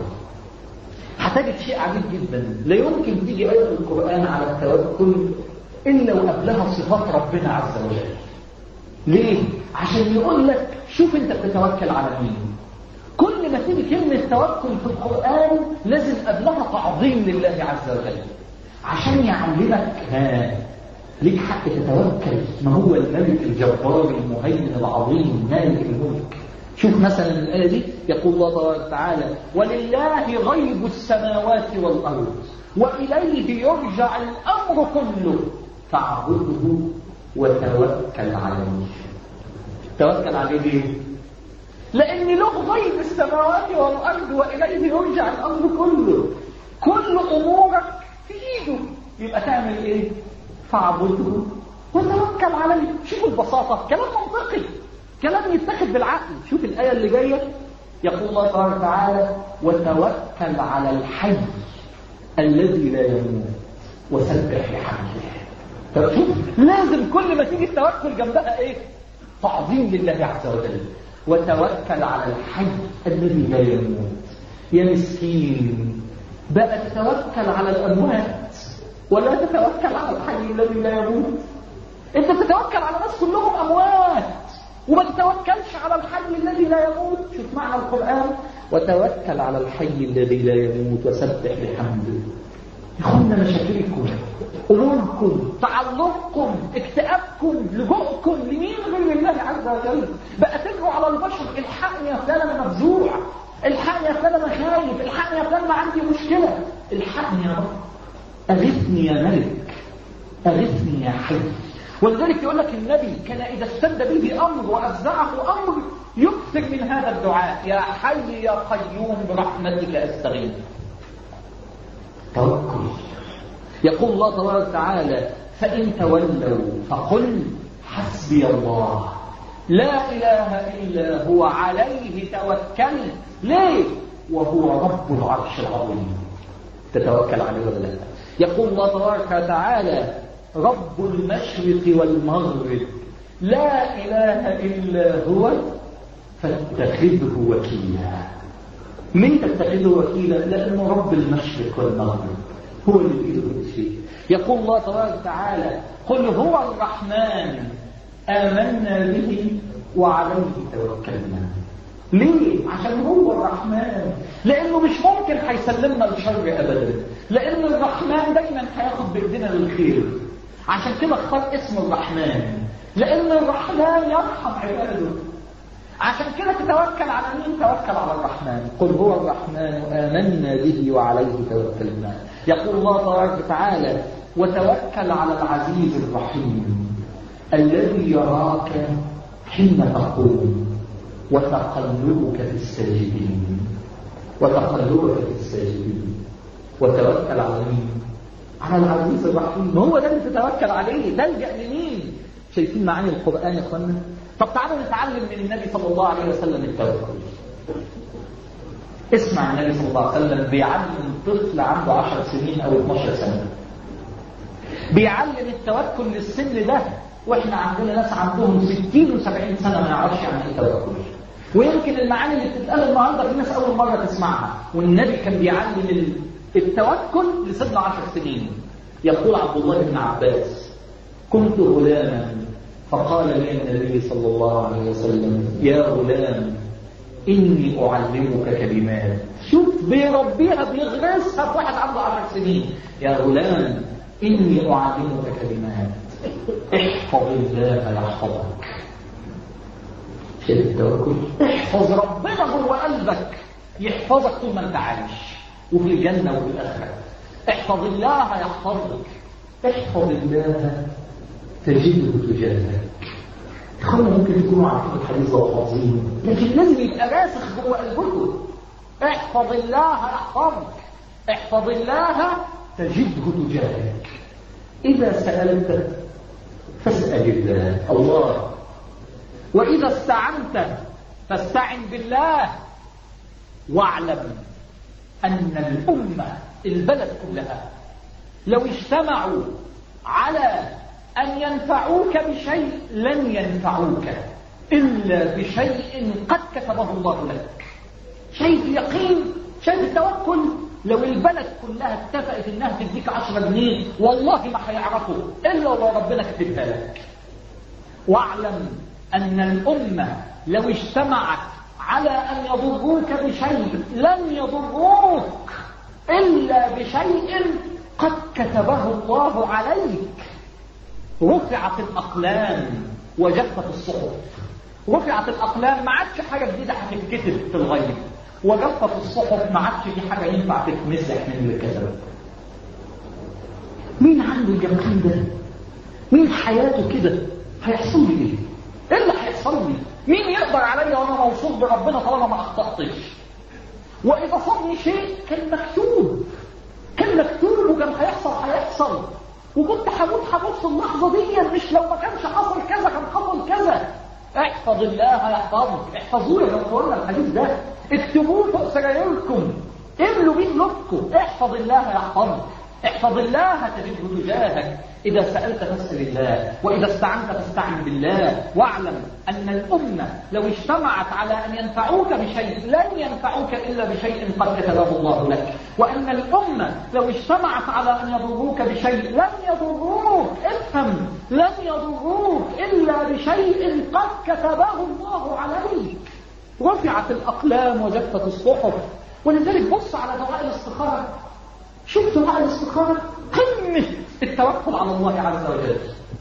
هتجد شيء عجيب جدا، لا يمكن تيجي آية القرآن على التوكل إلا وقبلها صفات ربنا عز وجل. ليه؟ عشان يقول لك شوف انت بتتوكل على مين. كل ما تيجي كلمة توكل في القرآن لازم قبلها تعظيم لله عز وجل، عشان يعلمك ها ليك حق تتوكل، ما هو الملك الجبار المهيمن العظيم مالك الملك. شوف مثلا الآية دي، يقول الله تبارك وتعالى ولله غيب السماوات والأرض وإليه يرجع الأمر كله فاعبده وتوكل عليه. توكل عليه ليه؟ لأن له غيب السماوات والأرض وإليه يرجع الأمر كله. كل أمورك في إيده، يبقى تعمل إيه؟ فاعبده وتوكل عليه. شوف البساطة، كلام منطقي، كلام يتخذ بالعقل. شوف الآية اللي جاية، يقول الله تبارك وتعالى وتوكل على الحي الذي لا يموت وسبح بحمده. طب شوف، لازم كل ما تيجي التوكل جنبها إيه؟ تعظيم لله عز وجل. وتوكل على الحي الذي لا يموت. يا مسكين، بقى تتوكل على الأموات ولا تتوكل على الحي الذي لا يموت؟ انت تتوكل على ناس كلهم أموات وما تتوكلش على الحي الذي لا يموت. شوف معنى القرآن وتوكل على الحي الذي لا يموت وسبح بحمده. يخلنا مشاكلكم، قلوبكم، تعلقكم، اكتئابكم، لجوءكم لمين غير الله عز وجل. بقى تجروا على البشر، الحقني يا فلان انا مفزوع، الحقني يا فلان انا خايف، الحقني يا فلان انا عندي مشكله، الحقني يا رب، اغثني يا ملك، اغثني يا حي. ولذلك يقول لك النبي كان اذا اشتد به امر وافزعه امر يكثر من هذا الدعاء يا حي يا قيوم برحمتك استغيث. توكل. يقول الله تبارك وتعالى فإن تولوا فقل حسبي الله لا إله إلا هو عليه توكلت. ليه؟ وهو رب العرش العظيم. تتوكل عليه ولا لا؟ يقول الله تبارك وتعالى رب المشرق والمغرب لا إله إلا هو فاتخذه وكيلا. من تتخذه وكيلا؟ لأنه رب المشرق والمغرب، هو اللي بإيده كل شيء. يقول الله تبارك وتعالى قل هو الرحمن آمنا به وعليه توكلنا. ليه؟ عشان هو الرحمن، لأنه مش ممكن هيسلمنا الشر أبدا، لأن الرحمن دايما هياخد بإيدينا للخير. عشان كده اختار اسم الرحمن، لأن الرحمن يرحم عباده. عشان كده تتوكل على مين؟ توكل على الرحمن. قل هو الرحمن آمنا به وعليه توكلنا. يقول الله تبارك وتعالى وتوكل على العزيز الرحيم الذي يراك حين تقوم وتقلبك في الساجدين. وتقلبك في الساجدين. وتوكل على مين؟ على العزيز الرحيم. هو ده اللي تتوكل عليه. تلجأ لمين؟ شايفين معاني القرآن يا اخوانا؟ طب تعالوا نتعلم من النبي صلى الله عليه وسلم التوكل. اسمع النبي صلى الله عليه وسلم بيعلم طفل عنده عشر سنين او اتناشر سنة، بيعلم التوكل للسن ده، واحنا عندنا ناس عندهم ستين وسبعين سنة ما يعرفش يعني ايه توكل. ويمكن المعاني اللي بتتقال النهارده في ناس اول مرة تسمعها، والنبي كان بيعلم التوكل لسن عشر سنين. يقول عبد الله بن عباس كنت غلاما فقال لي النبي صلى الله عليه وسلم يا غلام إني أعلمك كلمات. شوف بيربيها بيغرسها في واحد عنده عشر سنين. يا غلام إني أعلمك كلمات احفظ الله يحفظك. شايف التوكل؟ احفظ ربنا جوه قلبك يحفظك طول ما انت عايش وفي الجنة وفي الآخرة. احفظ الله يحفظك. احفظ الله تجده تجاهك. اخوانا ممكن تكونوا عارفين الحديث ده وحافظينه، لكن لازم يبقى راسخ جوه قلبكم. احفظ الله يحفظك. احفظ الله تجده تجاهك. إذا سألت فاسأل الله الله وإذا استعنت فاستعن بالله. واعلم أن الأمة البلد كلها لو اجتمعوا على أن ينفعوك بشيء لن ينفعوك إلا بشيء قد كتبه الله لك. شايف اليقين؟ شايف التوكل؟ لو البلد كلها اتفقت انها تديك عشرة جنيه والله ما هيعرفوا الا لو ربنا كتبها لك. واعلم ان الامه لو اجتمعت على ان يضروك بشيء لن يضروك الا بشيء قد كتبه الله عليك. رفعت الاقلام وجفت الصحف. رفعت الاقلام، ما عادش حاجه جديده هتتكتب في الغيب. وجفت الصحف، ما عادش دي حاجه ينفع تتمسح من اللي كتبه. مين عنده اليقين ده؟ مين حياته كده؟ هيحصل لي ايه؟ ايه اللي هيحصل لي؟ مين يقدر عليا وانا موصول بربنا طالما ما اخطاتش؟ واذا صابني شيء كان مكتوب، كان مكتوب وكان هيحصل هيحصل، وكنت هموت هموت في اللحظه دي، مش لو ما كانش حصل كذا كان حصل كذا. احفظ الله يحفظك. احفظوه يا جماعه الحديث ده، اكتبوه فوق سرايركم، املوا بيه قلوبكم. احفظ الله يحفظك. احفظ الله تجده تجاهك. إذا سألت فاسأل الله وإذا استعنت فاستعن بالله. واعلم أن الأمة لو اجتمعت على أن ينفعوك بشيء لن ينفعوك إلا بشيء قد كتبه الله لك. وأن الأمة لو اجتمعت على أن يضروك بشيء لن يضروك، افهم، لن يضروك إلا بشيء قد كتبه الله عليك. رفعت الأقلام وجفت الصحف. ولذلك بص على دعاء الاستخارة. شوف دعاء الاستخارة قمة التوكل على الله عز وجل.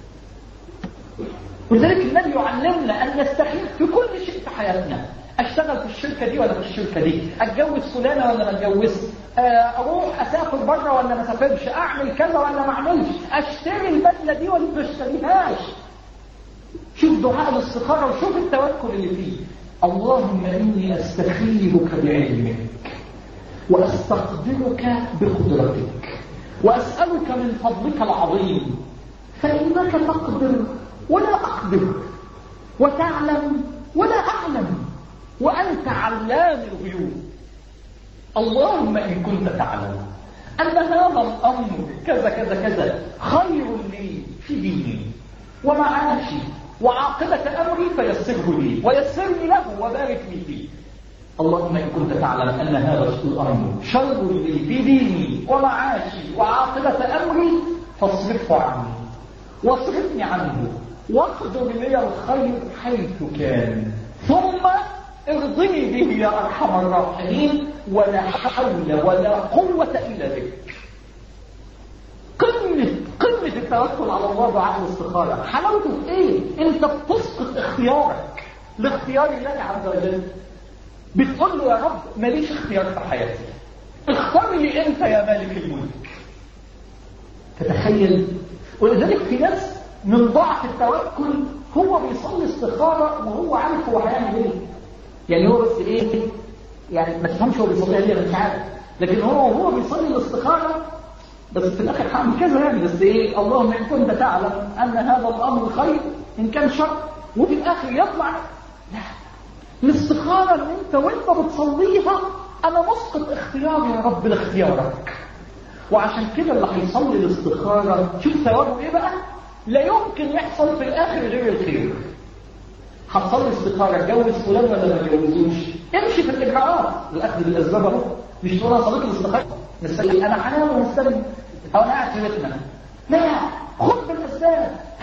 ولذلك النبي يعلمنا أن نستخير في كل شيء في حياتنا. أشتغل في الشركة دي ولا في الشركة دي؟ أتجوز فلانة ولا ما أتجوزش؟ أروح أسافر بره ولا ما أسافرش؟ أعمل كذا ولا ما أعملش؟ أشتري البدلة دي ولا ما أشتريهاش؟ شوف دعاء الاستخارة وشوف التوكل اللي فيه. اللهم إني أستخيرك بعلمك وأستقدرك بقدرتك وأسألك من فضلك العظيم، فإنك تقدر ولا أقدر، وتعلم ولا أعلم، وأنت علام الغيوب. اللهم إن كنت تعلم أن هذا الأمر كذا كذا كذا خير لي في ديني ومعاشي وعاقبة أمري فيسره لي ويسرني له وبارك لي فيه. اللهم إن كنت تعلم أن هذا الأمر شر لي في ديني ومعاشي وعاقبة أمري فاصرفه عني واصرفني عنه واقدر لي الخير حيث كان، ثم ارضني به يا أرحم الراحمين، ولا حول ولا قوة إلا بك. قمة قمة التوكل على الله دعاء الاستخارة. حلاوته في ايه؟ انت بتسقط اختيارك لاختيار الله عز وجل. بتقول له يا رب ماليش اختيار في حياتي، اختار لي انت يا مالك الملك. تتخيل؟ ولذلك في ناس من ضعف التوكل هو بيصلي استخارة وهو عارف هو هيعمل ايه. يعني هو بس ايه؟ يعني ما تفهمش هو بيصلي ايه، مش عارف، لكن هو هو بيصلي الاستخارة بس في الاخر هعمل كذا يعني، بس ايه؟ اللهم ان كنت تعلم ان هذا الامر خير ان كان شر، وفي الاخر يطلع لا. الاستخارة ان انت وانت بتصليها انا مسقط اختياري يا رب لاختيارك. وعشان كده اللي هيصلي الاستخارة شوف ثوابه ايه بقى؟ لا يمكن يحصل في الاخر غير الخير. هتصلي استخارة اتجوز فلان ولا ما اتجوزوش، امشي في الاجراءات الاخذ بالاسباب اهو. مش تقول انا صليت الاستخارة نستني انا حنام ونستني او انا قاعد في بيتنا، لا، خد بالاسباب.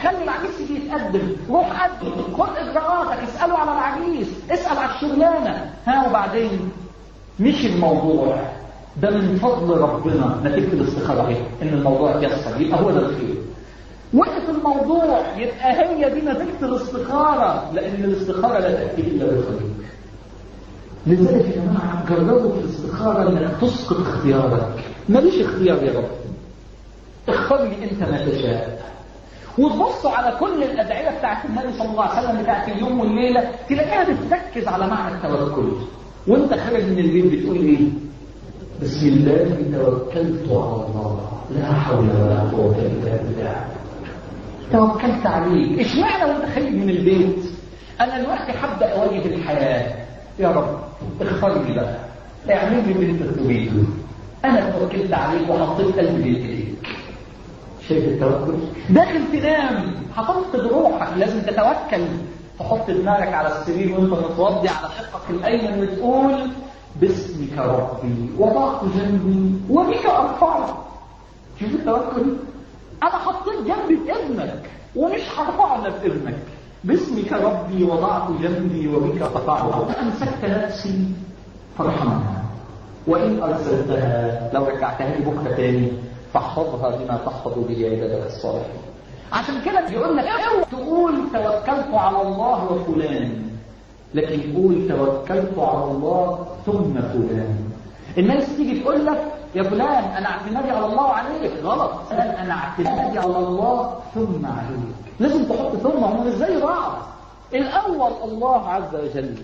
خلي العريس يجي يتقدم، روح قدم، خد اجراءاتك، اساله على العريس، اسال على الشغلانه، ها وبعدين مش الموضوع ده من فضل ربنا نتيجه الاستخاره اهي ان الموضوع يتيسر، يبقى هو ده الخير. وقف الموضوع يبقى هي دي نتيجه الاستخاره، لان الاستخاره لا تاتي الا بالخير. لذلك يا جماعه جربوا في الاستخاره انك تسقط اختيارك، ماليش اختيار يا رب، اختار لي انت ما تشاء. وتبصوا على كل الادعيه بتاعت النبي صلى الله عليه وسلم بتاعت اليوم والليله تلاقيها بتركز على معنى التوكل. وانت خارج من البيت بتقول ايه؟ بسم الله توكلت على الله لا حول ولا قوه الا بالله. توكلت عليك. اشمعنى وانت خارج من البيت؟ انا دلوقتي هبدا اواجه الحياه، يا رب اختار لي بقى، اعمل لي اللي انت تريده، انا توكلت عليك وحطيت قلبي بين ايديك. شايف التوكل؟ داخل تنام هتفقد روحك، لازم تتوكل، تحط دماغك على السرير وانت متوضي على شقك الايمن وتقول باسمك ربي وضعت جنبي وبك ارفعه. شوف التوكل، انا حطيت جنبي باذنك ومش هرفعه الا باذنك. باسمك ربي وضعت جنبي وبك ارفعه. امسكت نفسي فارحمها، وان ارسلتها لو رجعتها لي بكره تاني فاحفظها بما تحفظ به عبادك الصالحين. عشان كده بيقول لك اوعى تقول توكلت على الله وفلان، لكن قول توكلت على الله ثم فلان. الناس تيجي تقول لك يا فلان انا اعتمادي على الله وعليك، غلط. انا اعتمادي على الله ثم عليك. لازم تحط ثم، هم مش زي بعض. الاول الله عز وجل.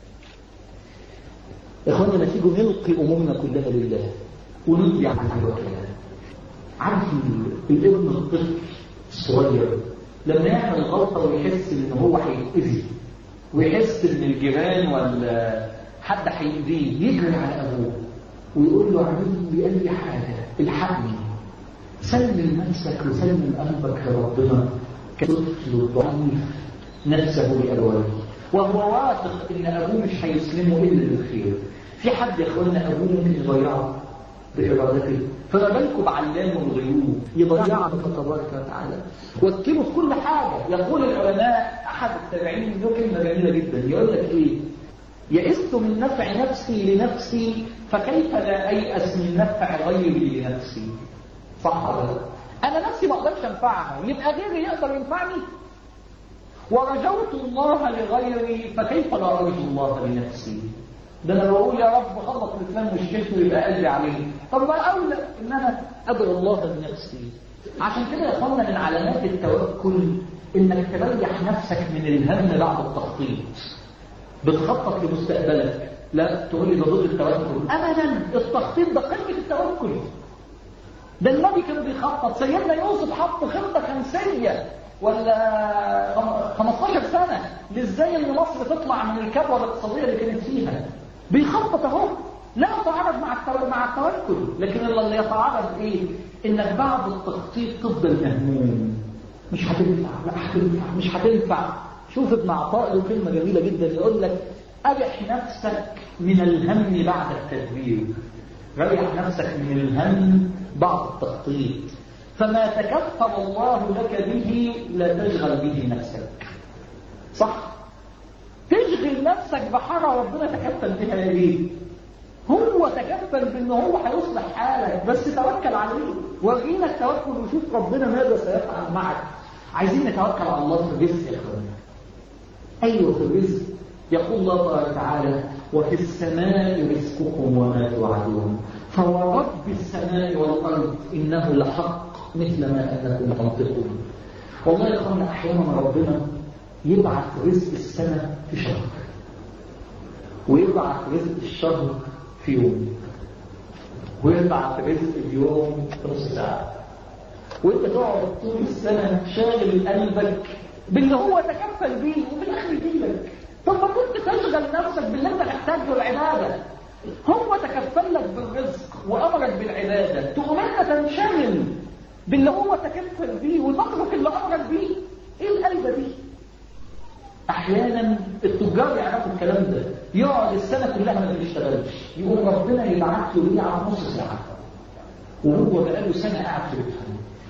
يا اخوانا ما تيجوا نلقي امورنا كلها لله وندي عن الوكاله. عارف الابن الطفل الصغير لما يعمل غلطه ويحس ان هو هيتاذي ويحس ان الجيران ولا حد هيأذيه، يجري على ابوه ويقول له اعمل لي اي حاجه، الحقني، سلم نفسك وسلم قلبك لربنا كطفل الضعيف نفسه لأبويه، وهو واثق ان ابوه مش هيسلمه الا للخير. في حد يا اخوانا ابوه ممكن يضيعه بإرادته، فما بالكم بعلام الغيوب يضيعه تبارك وتعالى. وكله في كل حاجه. يقول العلماء احد التابعين له كلمه جميله جدا، يقول لك ايه؟ يئست من نفع نفسي لنفسي فكيف لا أيأس من نفع غيري لنفسي. صح ولا لا؟ انا نفسي ما اقدرش انفعها، يبقى غيري يقدر ينفعني؟ ورجوت الله لغيري فكيف لا ارجو الله لنفسي؟ ده انا بقول يا رب خلص الاسلام مشكلته يبقى قلبي عليه، طب ما اولى ان انا ادعو الله لنفسي. عشان كده يا اخوانا من علامات التوكل انك تريح نفسك من الهم بعد التخطيط. بتخطط لمستقبلك، لا تقول لي ده ضد التوكل ابدا. التخطيط ده قمه التوكل. ده النبي كان بيخطط، سيدنا يوسف حط خطه خمسيه ولا خمستاشر سنه لازاي ان مصر تطلع من الكبوه الاقتصاديه اللي كانت فيها. بيخطط اهو، لا يتعارض مع التوكل مع التوكل، لكن اللي يتعارض ايه؟ انك بعد التخطيط تفضل مهموم، مش هتنفع، لا هتنفع، مش هتنفع. شوف ابن عطاء له كلمه جميله جدا، يقول لك ارح نفسك من الهم بعد التدبير. ريح نفسك من الهم بعد التخطيط، فما تكفل الله لك به لا تشغل به نفسك. صح؟ تشغل نفسك بحاجة ربنا تكفل بها ليه؟ هو تكفل بأنه هو هيصلح حالك، بس توكل عليه. ورينا التوكل وشوف ربنا ماذا سيفعل معك. عايزين نتوكل على الله في الرزق يا اخوانا. ايوه في الرزق. يقول الله تعالى وفي السماء رزقكم وما توعدون فورب السماء والارض انه لحق مثل ما انكم تنطقون. والله يا اخوانا احيانا ربنا يبعث رزق السنه في شهر، ويبعث رزق الشهر في يوم، ويبعث رزق اليوم في نص ساعه، وانت تقعد طول السنه شاغل قلبك باللي هو تكفل بيه وفي الاخر يجيلك. طب ما كنت تشغل نفسك باللي انت محتاجه العباده. هو تكفل لك بالرزق وامرك بالعباده، تقوم انت تنشغل باللي هو تكفل بيه وتترك اللي امرك بيه. ايه القلبه دي؟ احيانا التجار يعرفوا الكلام ده، يقعد السنه كلها ما بيشتغلش، يقوم ربنا يبعت له بيه على نص ساعه، وهو بقاله سنه قاعد في بيتهم،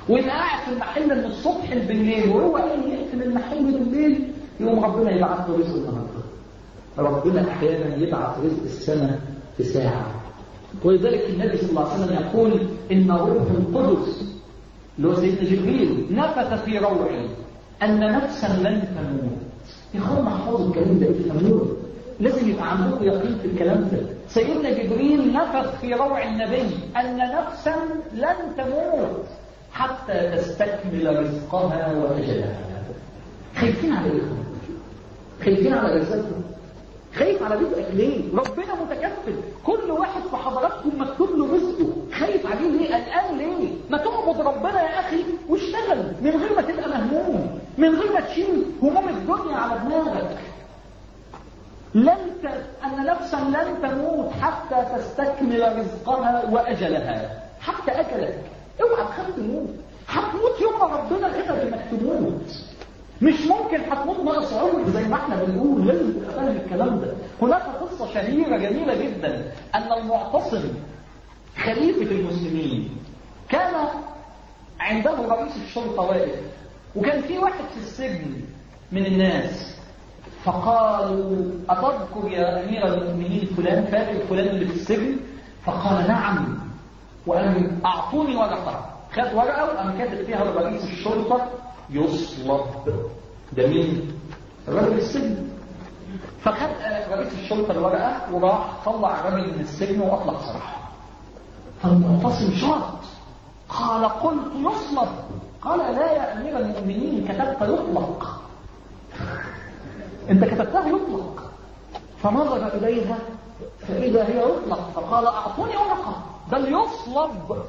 وإن قاعد في المحل من الصبح بالليل وهو قايل يقفل المحل بالليل، يوم ربنا يبعث له رزق النهارده. ربنا أحيانا يبعث رزق السنة في ساعة. ولذلك النبي صلى الله عليه وسلم يقول إن روح القدس اللي هو سيدنا جبريل نفث في روعي أن نفسا لن تموت. يا اخوان محفوظ الكلام ده افهموه، لازم يبقى عندكم يقين في الكلام ده. سيدنا جبريل نفث في روع النبي أن نفسا لن تموت حتى تستكمل رزقها وأجلها. خايفين على ايه؟ خايفين على رزقكم؟ خايف على رزقك ليه؟ ربنا متكفل، كل واحد في حضراتكم مكتوب له رزقه، خايف عليه ليه؟ قلقان ليه؟ ما تعبد ربنا يا اخي واشتغل من غير ما تبقى مهموم، من غير ما تشيل هموم الدنيا على دماغك. لن ت... ان نفسا لن تموت حتى تستكمل رزقها واجلها. حتى اجلك اوعى تخاف تموت، هتموت يوم ما ربنا كتب انك تموت. مش ممكن هتموت ناقص عمر زي ما احنا بنقول، لازم تبقى فاهم الكلام ده. هناك قصه شهيره جميله جدا ان المعتصم خليفه المسلمين كان عنده رئيس الشرطه واقف، وكان في واحد في السجن من الناس، فقالوا أتذكر يا أمير المؤمنين فلان فاكر فلان اللي في السجن؟ فقال نعم، وقال أعطوني ورقة. خد ورقة وقام كاتب فيها رئيس الشرطة يصلب. ده مين؟ الراجل السجن. فخد رئيس الشرطة الورقة وراح طلع الراجل من السجن وأطلق سراحه. فالمعتصم شرط قال قلت يصلب. قال لا يا أمير المؤمنين كتبت يطلق. انت كتبتها يطلق. فنظر إليها فإذا هي يطلق، فقال أعطوني ورقة بل يصلب.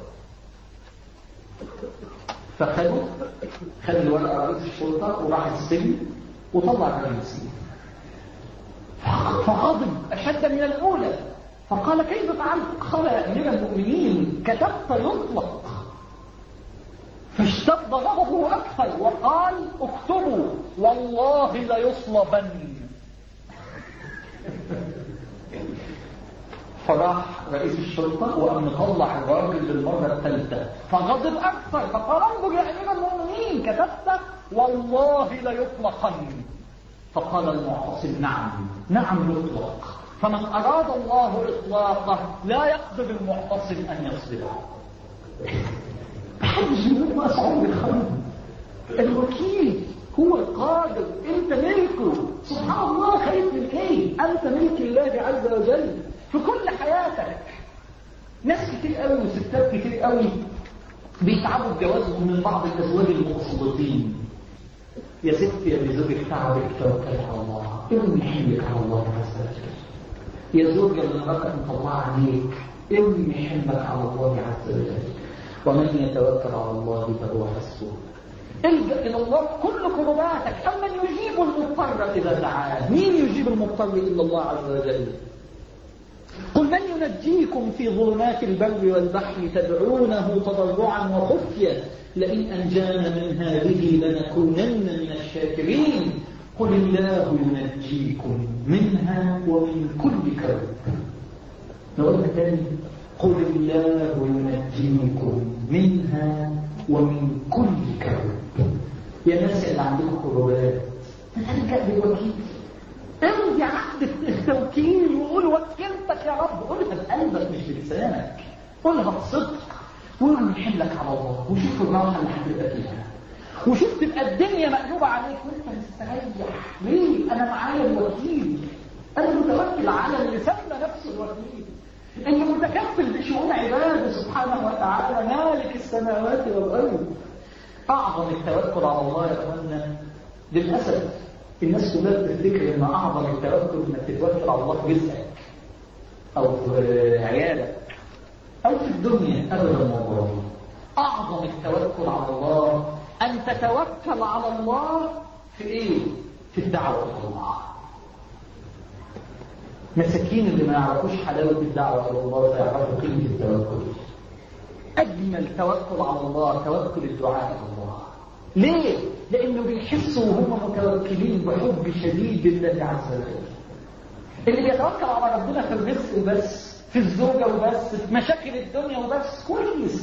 فخدوا خد الورقة رئيس الشرطة وراح السجن وطلع الراجل السجن. فغضب أشد من الأولى، فقال كيف فعلت؟ قال يا أمير المؤمنين كتبت يطلق. فاشتد غضبه أكثر وقال اكتبوا والله ليصلبن. فراح رئيس الشرطة وقام مطلع الراجل للمرة الثالثة، فغضب أكثر فقال انظر يا أمير المؤمنين كتبت والله ليطلقن. فقال المعتصم نعم نعم يطلق، فمن أراد الله إطلاقه لا يقدر المعتصم أن يصبره. محدش يقول ما صعود الخير. الوكيل هو القادر، انت ملكه. سبحان الله، خايف من ايه؟ انت ملك الله عز وجل في كل حياتك. ناس كتير قوي وستات كتير قوي بيتعبوا بجوازهم من بعض الازواج المقصودين. يا ستي يا زوجك تعبك توكلي على الله، ارمي حملك على الله عز وجل. يا زوجة اللي مراتك مطلعه عليك، ارمي حملك على الله عز وجل. ومن يتوكل على الله فهو حسبه. الجأ إلى الله كل كرباتك. أمن يجيب المضطر إذا دعاه؟ مين يجيب المضطر إلا الله عز وجل؟ قل من ينجيكم في ظلمات البر والبحر تدعونه تضرعا وخفية لئن أنجانا من هذه لنكونن من الشاكرين. قل الله ينجيكم منها ومن كل كرب. نقولها تاني، قل الله ينجيكم منها ومن كل كرب. يا ناس اللي عندكم كربات تلجأ بالوكيل، امضي عقد التوكيل وقول وكلتك يا رب. قولها بقلبك مش بلسانك، قولها بصدق، وارمي حملك على الله وشوف الراحه اللي هتبقى فيها، وشوف تبقى الدنيا مقلوبه عليك وانت مستريح. ليه؟ انا معايا الوكيل، انا متوكل على اللي سمى نفسه الوكيل، اللي متكفل بشؤون عباده سبحانه وتعالى، مالك السماوات والارض. اعظم التوكل على الله يا اخوانا، للاسف الناس كلها بتفتكر ان اعظم التوكل انك تتوكل على الله في رزقك او في عيالك او في الدنيا. ابدا والله، اعظم التوكل على الله ان تتوكل على الله في ايه؟ في الدعوه الى الله. مساكين اللي ما يعرفوش حلاوه الدعوه الى الله يعرفوا قيمه التوكل. اجمل توكل على الله توكل الدعاء الى الله. ليه؟ لانه بيحسوا وهم متوكلين بحب شديد لله عز وجل. اللي بيتوكل على ربنا في الرزق وبس، في الزوجه وبس، في مشاكل الدنيا وبس كويس،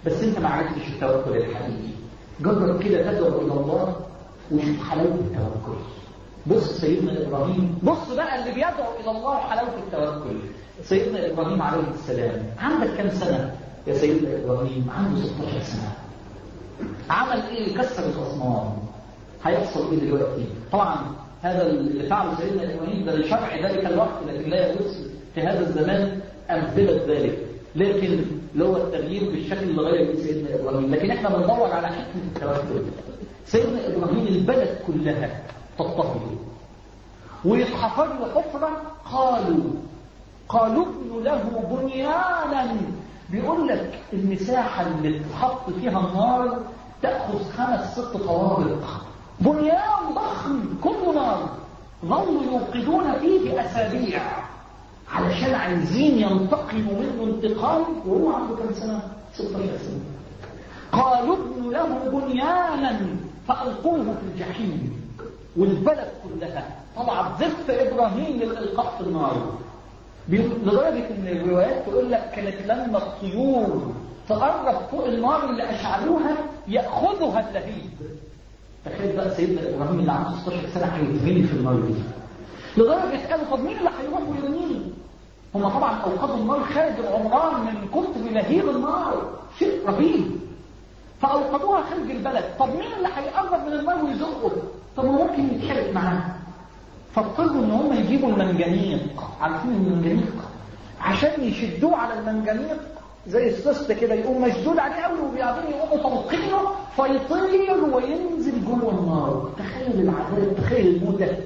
بس انت ما عرفتش التوكل الحقيقي. جرب كده تدعو الى الله وشوف حلاوه التوكل. بص سيدنا ابراهيم، بص بقى اللي بيدعو الى الله حلاوه التوكل. سيدنا ابراهيم عليه السلام عندك كم سنه يا سيدنا ابراهيم؟ عنده ستاشر سنه. عمل ايه؟ كسر الاصنام. هيحصل ايه دلوقتي؟ طبعا هذا اللي فعله سيدنا ابراهيم ده لشرع ذلك الوقت، لكن لا يجوز في هذا الزمان امثله ذلك، لكن اللي هو التغيير بالشكل اللي غير سيدنا ابراهيم. لكن احنا بندور على حكمه التوكل. سيدنا ابراهيم البلد كلها تضطهد ويتحفر له حفره، قالوا قالوا ابنوا له بنيانا. بيقول لك المساحه اللي تحط فيها النار تاخذ خمس ست طوابق، بنيان ضخم كله نار، ظلوا يوقدون فيه اسابيع علشان عايزين ينتقموا منه انتقام، وهو عنده كم سنه؟ ستاشر سنه. قالوا ابنوا له بنيانا فالقوه في الجحيم، والبلد كلها طلعت زفت ابراهيم للالقاء في النار. لدرجه ان الروايات تقول لك كانت لما الطيور تقرب فوق النار اللي اشعلوها ياخذها اللهيب. تخيل بقى سيدنا ابراهيم اللي عنده ستاشر سنه هيترمي في النار دي. لدرجه قالوا طب مين اللي هيروح ويرميه؟ هم طبعا اوقدوا النار خارج العمران من كتر لهيب النار، شيء رهيب. فاوقدوها خارج البلد. طب مين اللي هيقرب من النار ويزقه؟ طب ممكن يتحرق معاه. فاضطروا ان هم يجيبوا المنجنيق. عارفين المنجنيق؟ عشان يشدوه على المنجنيق زي السوست كده، يقوم مشدود عليه قوي وبعدين يقوموا طلقينه فيطير وينزل جوه النار. تخيل العذاب، تخيل الموت ده.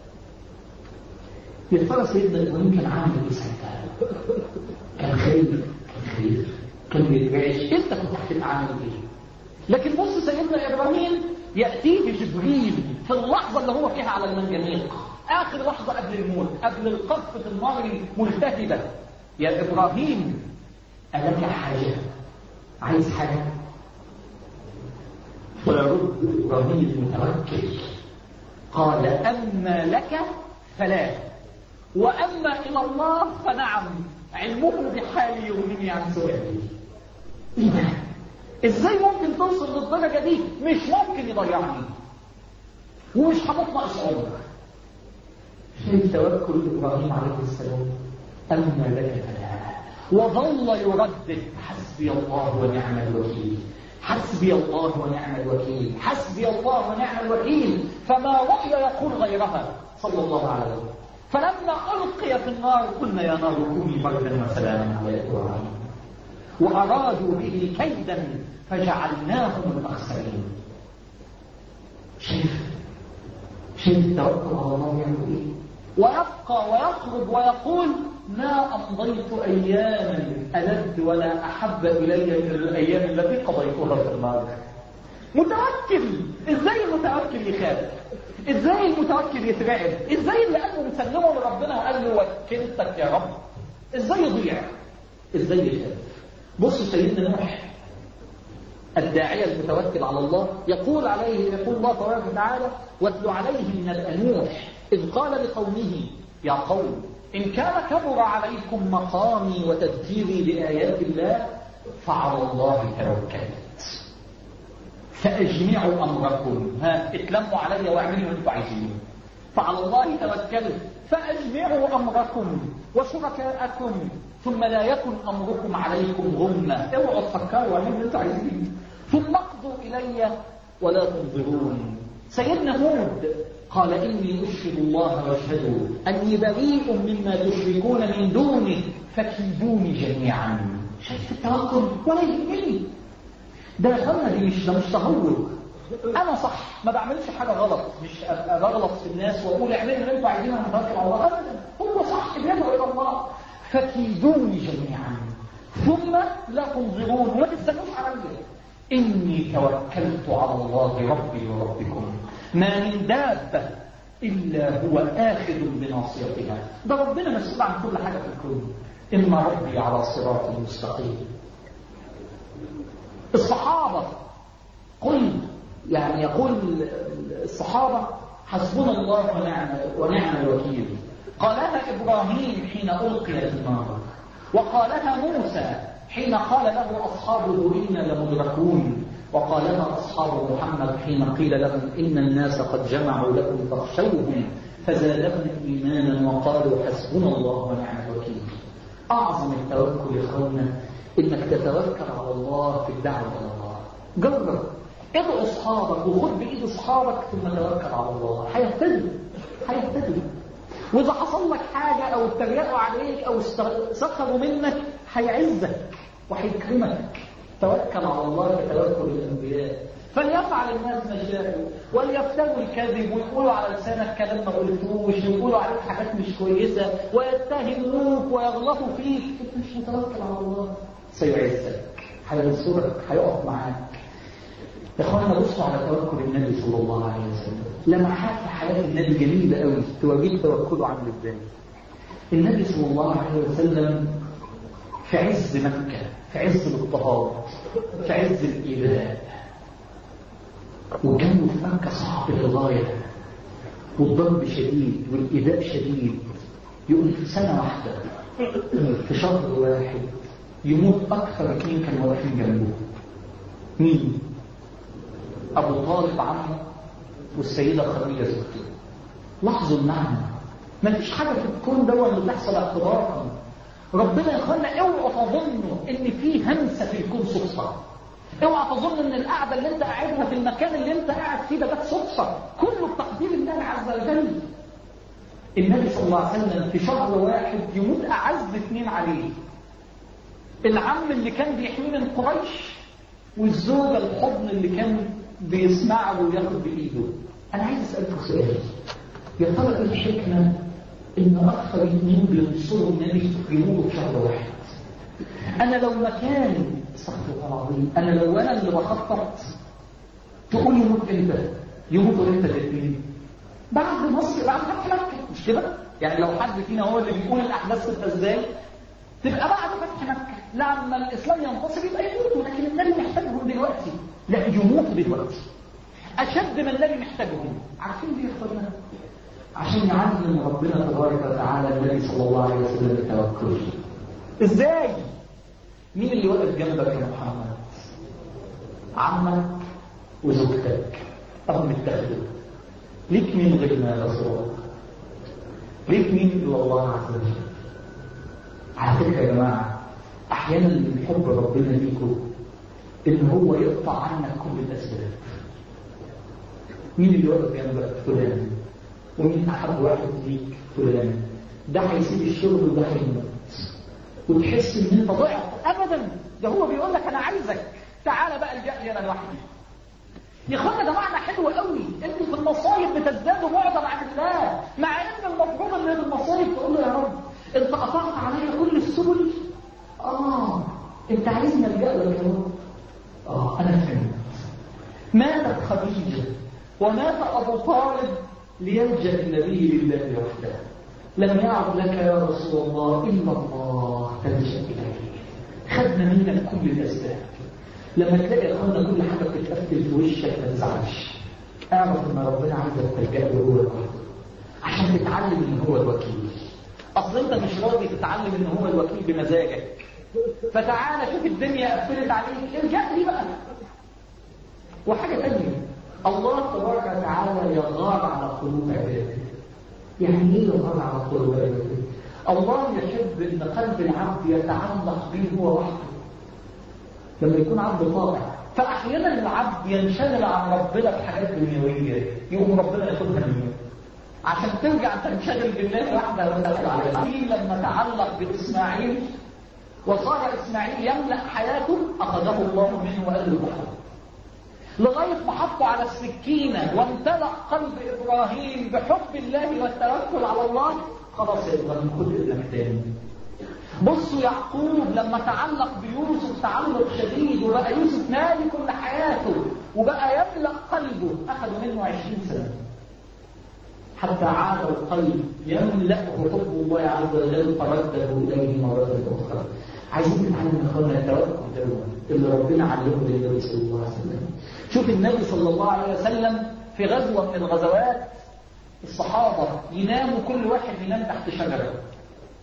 يا ترى سيدنا ابراهيم كان عامل ايه ساعتها؟ كان خير، كان خير، كان بيترعش. انت كنت هتبقى عامل ايه؟ لكن بص سيدنا ابراهيم ياتيه جبريل في اللحظه اللي هو فيها على المنجنيق، اخر لحظه قبل الموت، قبل القذف في النار الملتهبه. يا ابراهيم ألك حاجة؟ عايز حاجة؟ فيرد إبراهيم المتوكل قال أما لك فلا، وأما إلى الله فنعم، علمه بحالي يغنيني عن سؤالي. إيه ده؟ إزاي ممكن توصل للدرجة دي؟ مش ممكن يضيعني ومش هموت ناقص عمر. شايف توكل إبراهيم عليه السلام؟ أما لك فلا، وظل يردد حسبي الله ونعم الوكيل، حسبي الله ونعم الوكيل، حسبي الله ونعم الوكيل، فما رأي يقول غيرها صلى الله عليه وسلم. فلما ألقي في النار قلنا يا نار كوني بردا وسلاما على إبراهيم، وأرادوا به كيدا فجعلناهم الأخسرين. شايف شايف التوكل على الله يعمل إيه؟ ويبقى ويخرج ويقول ما أمضيت أياما ألذ ولا أحب إلي من الأيام التي قضيتها في النار. متوكل. إزاي المتوكل يخاف؟ إزاي المتوكل يترعب؟ إزاي اللي قالوا مسلمه لربنا وقال له وكلتك يا رب إزاي يضيع؟ إزاي يخاف؟ بص سيدنا نوح الداعية المتوكل على الله يقول عليه يقول الله تبارك وتعالى واتل عليهم نبأ نوح إذ قال لقومه يا قوم إن كان كبر عليكم مقامي وتذكيري بآيات الله فعلى الله توكلت فأجمعوا أمركم. ها اتلموا علي واعملوا اللي انتم عايزينه. فعلى الله توكلت فأجمعوا أمركم وشركاءكم ثم لا يكن أمركم عليكم غمة. اوعوا تفكروا واعملوا اللي انتم عايزينه ثم اقضوا إلي ولا تنظرون. سيدنا هود قال إني أشهد الله واشهدوا أني بريء مما تشركون من دونه فكيدوني جميعا. شايف التوكل؟ ولا يهمني ده غلط، دي مش ده مش تهور. أنا صح ما بعملش حاجة غلط، مش أغلط في الناس وأقول اعملوا اللي أنتوا عايزينه أنا متوكل على الله. أبدا هو صح بيدعو إلى الله. فكيدوني جميعا ثم لا تنظرون وما تستنوش علي إني توكلت على الله ربي وربكم ما من دابة إلا هو آخذ بناصيتها. ده ربنا مسؤول عن كل حاجة في الكون. إن ربي على صراط مستقيم. الصحابة قل يعني يقول الصحابة حسبنا الله ونعم, ونعم الوكيل. قالها إبراهيم حين ألقي في النار، وقالها موسى حين قال له أصحابه إنا لمدركون، وقالها أصحاب محمد حين قيل لهم إن الناس قد جمعوا لكم فاخشوهم فزادهم إيمانا وقالوا حسبنا الله ونعم الوكيل. أعظم التوكل يا إخوانا إنك تتوكل على الله في الدعوة إلى الله. جرب، ادعو أصحابك وخد بإيد أصحابك ثم توكل على الله، هيهتدوا هيهتدوا. وإذا حصل لك حاجة أو اتريقوا عليك أو سخروا منك هيعزك وهيكرمك. توكل على الله كتوكل الأنبياء. فليفعل الناس ما شاءوا وليفتروا الكذب ويقولوا على لسانك كلام ما قلتوش ويقولوا عليك حاجات مش كويسة ويتهموك ويغلطوا فيك. انت مش متوكل على الله، سيعزك، هينصرك، هيقف معاك. يا اخوانا بصوا على توكل النبي صلى الله عليه وسلم. لمحات في حياة النبي جميلة قوي توريك توكله عامل ازاي. النبي صلى الله عليه وسلم في عز مكة، في عز الاضطهاد، في عز الإيذاء، والجو في مكة صعب للغاية، والضرب شديد والإيذاء شديد. يقول في سنة واحدة في شهر واحد يموت أكثر اثنين كانوا واقفين جنبه. مين؟ أبو طالب عمه والسيدة خديجة زوجته. لاحظوا المعنى، ما فيش حاجة في الكون ده اللي بتحصل اعتبارا. ربنا يخلنا اوعوا تظنوا ان في همسة في الكون صدفة. اوعى تظن ان القعدة اللي انت قاعدها في المكان اللي انت قاعد فيه ده جت صدفة، كله بتقدير الله عز وجل. النبي صلى الله عليه وسلم في شهر واحد يموت اعز اثنين عليه، العم اللي كان بيحميه من قريش والزوجة الحضن اللي كان بيسمعه وياخد بايده. انا عايز اسالكم سؤال، يا ترى ايه الحكمة ان اكثر اثنين بينصروا النبي يموتوا في شهر واحد؟ انا لو مكان استغفر الله العظيم، انا لو انا اللي بخطط تقول يموت امتى؟ يموتوا امتى الاثنين؟ بعد مصر، بعد فتح مكه، مش كده؟ يعني لو حد فينا هو اللي بيقول الاحداث تبقى ازاي؟ تبقى بعد فتح مكه، لما الاسلام ينتصر يبقى يموتوا، لكن النبي محتاجهم دلوقتي، لا يموتوا دلوقتي اشد ما النبي محتاجهم. عارفين ليه يا اخوانا؟ عشان يعلم ربنا تبارك وتعالى النبي صلى الله عليه وسلم التوكل. ازاي؟ مين اللي واقف جنبك يا محمد؟ عمك وزوجتك، أهم التخدم. ليك مين غيرنا يا رسول الله؟ ليك مين إلا الله عز وجل؟ على فكرة يا جماعة، أحيانا من حب ربنا ليكم إن هو يقطع عنك كل الأسباب. مين اللي واقف جنبك؟ فلان. ومين أحب واحد ليك؟ فلان. ده هيسيب الشغل وده هيموت، وتحس ان انت ضعت. ابدا، ده هو بيقول لك انا عايزك، تعالى بقى الجأ لي انا لوحدي. يا اخوانا ده معنى حلو قوي. انتوا في المصايب بتزدادوا بعدا عن الله، مع ان المفروض ان المصايب تقول له يا رب انت قطعت عليا كل السبل. اه انت عايزني الجأ لك يا رب. اه انا فهمت. ماتت خديجه ومات ابو طالب ليلجأ النبي لله وحده. لم يعد لك يا رسول الله إلا الله تلجأ إليه. خدنا منك كل الأسباب. لما تلاقي يا أخوانا كل حاجة بتتقفل في وشك ما تزعلش، اعرف إن ربنا عايزك تلجأ له هو الوحيد عشان تتعلم إن هو الوكيل. أصل أنت مش راضي تتعلم إن هو الوكيل بمزاجك، فتعالى شوف الدنيا قفلت عليك، ارجع لي بقى. وحاجة ثانية، الله تبارك وتعالى يغار على قلوب عباده. يعني ايه يغار على قلوب عباده؟ الله يحب ان قلب العبد يتعلق به هو وحده. لما يكون عبد طائع، فاحيانا العبد ينشغل عن ربنا في حاجات دنيويه، يقوم ربنا ياخدها منه عشان ترجع تنشغل بالله وحده وتدخل على الله. لما تعلق باسماعيل وصار اسماعيل يملأ حياته، اخذه الله منه وقال له بحر، لغاية ما حطوا على السكينة وامتلأ قلب إبراهيم بحب الله والتوكل على الله. خلاص يا إبراهيم خد ابنك تاني. بصوا يعقوب لما تعلق بيوسف تعلق شديد، وبقى يوسف مالي كل حياته وبقى يملأ قلبه، أخذوا منه عشرين سنة حتى عاد القلب يملأه حب الله عز وجل فرده إليه مرة أخرى. عايزين نتعلم اخوانا التوكل ده اللي ربنا علمه للنبي صلى الله عليه وسلم. شوف النبي صلى الله عليه وسلم في غزوة من الغزوات، الصحابة يناموا كل واحد ينام تحت شجرة،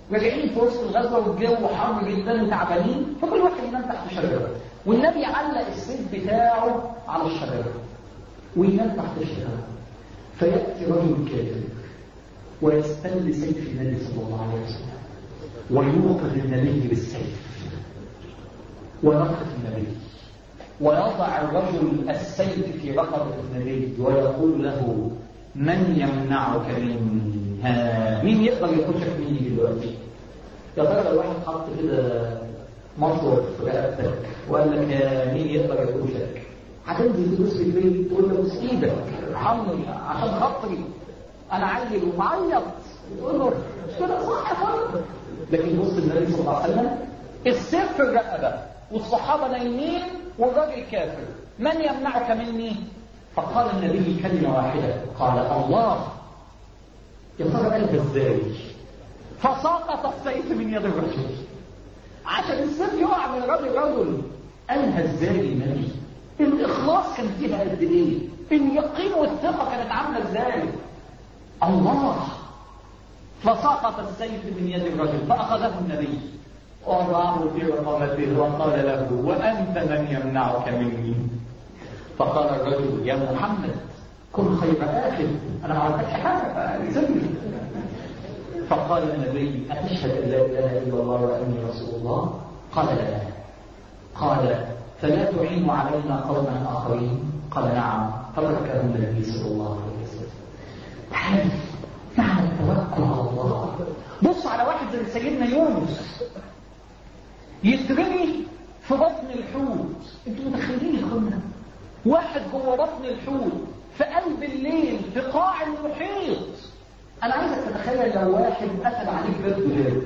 راجعين في وسط الغزوة والجو حر جدا وتعبانين، فكل واحد ينام تحت شجرة، والنبي علق السيف بتاعه على الشجرة وينام تحت الشجرة. فيأتي رجل كافر ويستل سيف النبي صلى الله عليه وسلم ويوقظ النبي بالسيف ويرقد النبي، ويضع الرجل السيف في رقبة النبي ويقول له: من يمنعك مني؟ ها، مين يقدر يخشك مني دلوقتي؟ يا ترى لو واحد حط كده مطوط في رقبتك وقال لك يا مين يقدر يخشك، هتنزل تدوس في البيت تقول له بوس ايدك ارحمني عشان خاطري انا عيل ومعيط، تقول له مش كده صح يا فندم؟ لكن بص النبي صلى الله عليه وسلم السيف في الرقبه والصحابه نايمين والراجل كافر، من يمنعك مني؟ فقال النبي كلمه واحده، قال: الله. يا ترى قالها ازاي؟ فسقط السيف من يد الرجل عشان السيف يقع من رجل رجل. قالها ازاي النبي؟ الاخلاص كان فيها قد ايه؟ اليقين والثقه كانت عامله ازاي؟ الله. فسقط السيف من يد الرجل فاخذه النبي ووضعه في رقبته وقال له: وانت من يمنعك مني؟ فقال الرجل: يا محمد كن خير آخر، انا ما عملتش حاجه فلزمني. فقال النبي: أتشهد أن لا إله إلا الله وأني رسول الله؟ قال: لا. قال: فلا تعين علينا قوما آخرين؟ قال: نعم. فتركه النبي صلى الله عليه وسلم. تعالى تعالى التوكل على الله. بص على واحد زي سيدنا يونس يترمي في بطن الحوت، انتوا متخيلين يا اخوانا؟ واحد جوه بطن الحوت في قلب الليل في قاع المحيط. انا عايزك تتخيل لو واحد قفل عليك باب دولاب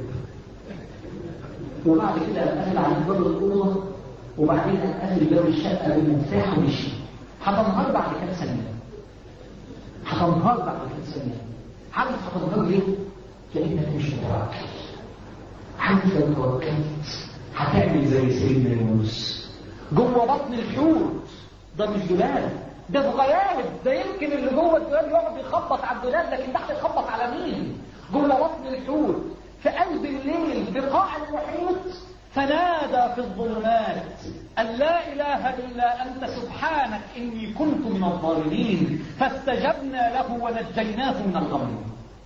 وبعد كده قفل عليك باب الاوضه وبعدين قفل باب الشقه بالمفتاح ومشي، هتنهار بعد كام ثانيه؟ هتنهار بعد كام ثانيه؟ عارف هتنهار ليه؟ لانك مش متوكل. عارف لو توكلت هتعمل زي سيدنا يونس جوه بطن الحوت. ده مش دولاب، ده صغير، ده يمكن اللي جوه الدولاب يقعد يخبط على الدولاب، لكن تحت يخبط على مين؟ جوه بطن الحوت في قلب الليل في قاع المحيط. فنادى في الظلمات أن لا إله إلا أنت سبحانك إني كنت من الظالمين، فاستجبنا له ونجيناه من الغم.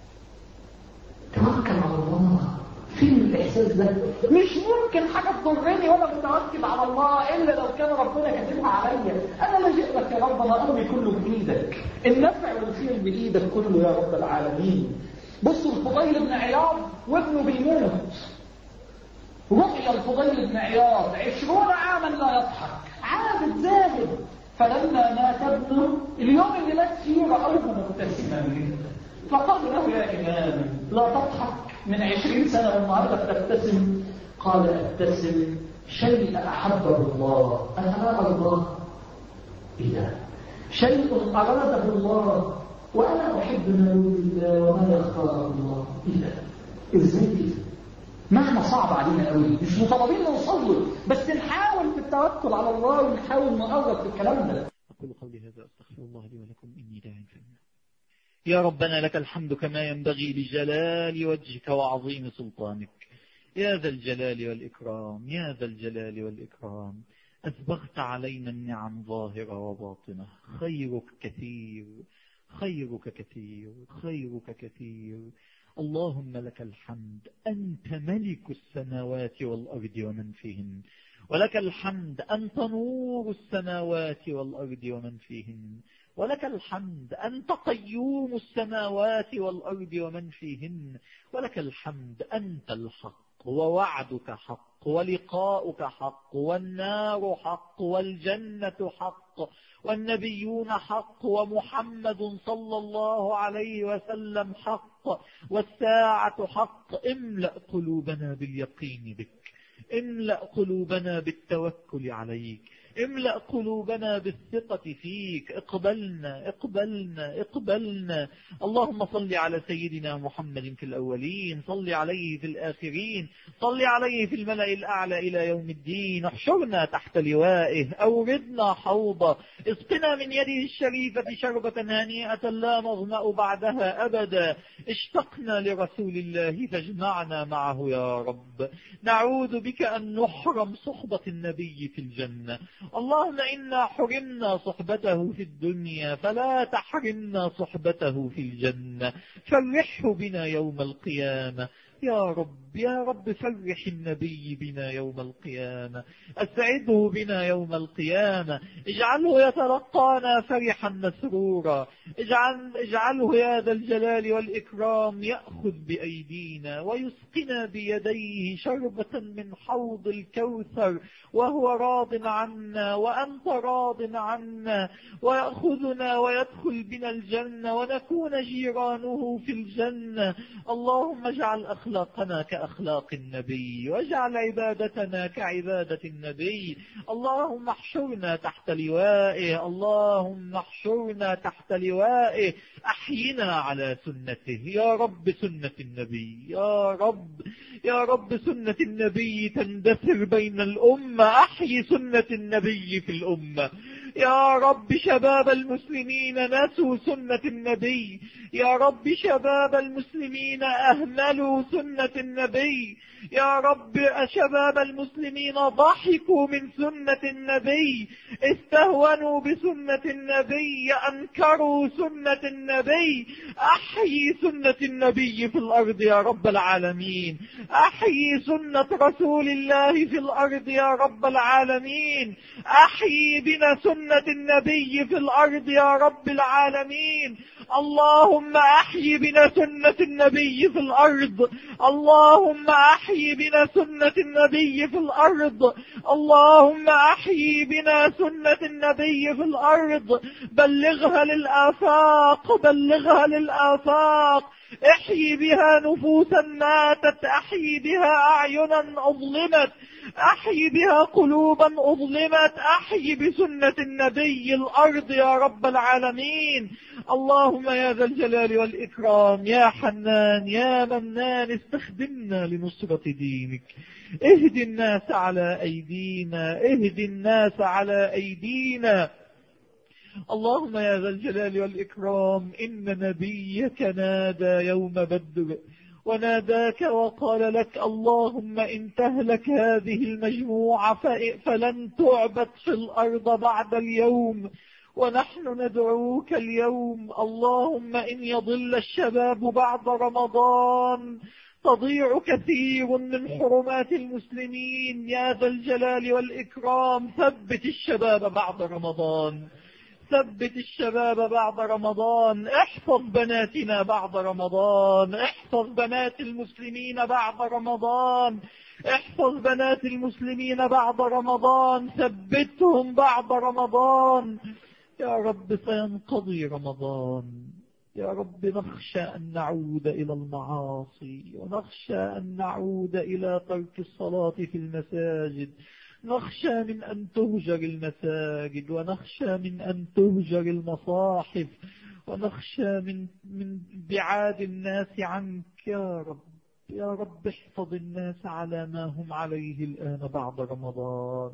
توكل على الله. فين الإحساس ده؟ مش ممكن حاجة تضرني وأنا متوكل على الله إلا لو كان ربنا كاتبها عليا. أنا لجئت لك يا رب، أنا أمري كله بإيدك، النفع والخير بإيدك كله يا رب العالمين. بصوا الفضيل بن عياض وابنه بيموت، رؤيا الفضيل بن عياض عشرون عاما لا يضحك، عابد زاهد. فلما مات ابنه اليوم اللي مات فيه رأوه مبتسما، فقال له: يا إمام لا تضحك، من عشرين سنة والنهارده تبتسم. قال: ابتسم شيء أحبه الله أنا الله. إذا شيء أراده الله وأنا أحب ما يريد الله وما يختار الله. إذا إزاي؟ مهما صعب علينا قوي مش مطالبين نوصل له، بس نحاول في التوكل على الله ونحاول نقرب في الكلام ده. أقول قولي هذا أستغفر الله لي ولكم إني داع فيه. يا ربنا لك الحمد كما ينبغي لجلال وجهك وعظيم سلطانك، يا ذا الجلال والإكرام، يا ذا الجلال والإكرام. أسبغت علينا النعم ظاهرة وباطنة، خيرك كثير، خيرك كثير، خيرك كثير. اللهم لك الحمد، أنت ملك السماوات والأرض ومن فيهن، ولك الحمد أنت نور السماوات والأرض ومن فيهن، ولك الحمد أنت قيوم السماوات والأرض ومن فيهن، ولك الحمد أنت الحق ووعدك حق ولقاؤك حق والنار حق والجنة حق والنبيون حق ومحمد صلى الله عليه وسلم حق والساعة حق. املأ قلوبنا باليقين بك، املأ قلوبنا بالتوكل عليك، املأ قلوبنا بالثقة فيك، اقبلنا اقبلنا اقبلنا. اللهم صل على سيدنا محمد في الأولين، صل عليه في الآخرين، صل عليه في الملأ الأعلى إلى يوم الدين. احشرنا تحت لوائه، أوردنا حوضه، اسقنا من يده الشريفة شربة هنيئة لا نظمأ بعدها أبدا. اشتقنا لرسول الله فاجمعنا معه يا رب. نعوذ بك أن نحرم صحبة النبي في الجنة. اللهم إنا حرمنا صحبته في الدنيا فلا تحرمنا صحبته في الجنة. فرحه بنا يوم القيامة يا رب، يا رب فرح النبي بنا يوم القيامة، أسعده بنا يوم القيامة، اجعله يتلقانا فرحا مسرورا، اجعل اجعله يا ذا الجلال والإكرام يأخذ بأيدينا ويسقنا بيديه شربة من حوض الكوثر وهو راض عنا وأنت راض عنا، ويأخذنا ويدخل بنا الجنة ونكون جيرانه في الجنة. اللهم اجعل أخلاقنا كأخلاق النبي، واجعل عبادتنا كعبادة النبي. اللهم احشرنا تحت لوائه، اللهم احشرنا تحت لوائه. أحينا على سنته يا رب، سنة النبي يا رب، يا رب سنة النبي تندثر بين الأمة، أحيي سنة النبي في الأمة يا رب. شباب المسلمين نسوا سنة النبي، يا رب شباب المسلمين أهملوا سنة النبي، يا رب شباب المسلمين ضحكوا من سنة النبي، استهونوا بسنة النبي، أنكروا سنة النبي. أحيي سنة النبي في الأرض يا رب العالمين، أحيي سنة رسول الله في الأرض يا رب العالمين، أحيي بنا سنة النبي في الأرض يا رب العالمين. اللهم أحيي بنا سنة النبي في الأرض، اللهم أحيي بنا سنة النبي في الأرض، اللهم أحيي بنا سنة النبي في الأرض. بلغها للآفاق، بلغها للآفاق، احيي بها نفوسا ماتت، احيي بها أعينا أظلمت، احيي بها قلوبا أظلمت، احيي بسنة النبي الأرض يا رب العالمين. اللهم يا ذا الجلال والإكرام يا حنان يا منان استخدمنا لنصرة دينك. اهد الناس على أيدينا، اهد الناس على أيدينا. اللهم يا ذا الجلال والإكرام إن نبيك نادى يوم بدر وناداك وقال لك اللهم إن تهلك هذه المجموعة فلن تعبد في الأرض بعد اليوم، ونحن ندعوك اليوم. اللهم إن يضل الشباب بعد رمضان تضيع كثير من حرمات المسلمين يا ذا الجلال والإكرام. ثبت الشباب بعد رمضان، ثبت الشباب بعد رمضان، احفظ بناتنا بعد رمضان، احفظ بنات المسلمين بعد رمضان، احفظ بنات المسلمين بعد رمضان، ثبتهم بعد رمضان يا رب. سينقضي رمضان يا رب، نخشى أن نعود إلى المعاصي، ونخشى أن نعود إلى ترك الصلاة في المساجد، نخشى من أن تهجر المساجد، ونخشى من أن تهجر المصاحف، ونخشى من من بعاد الناس عنك يا رب. يا رب احفظ الناس على ما هم عليه الآن بعد رمضان،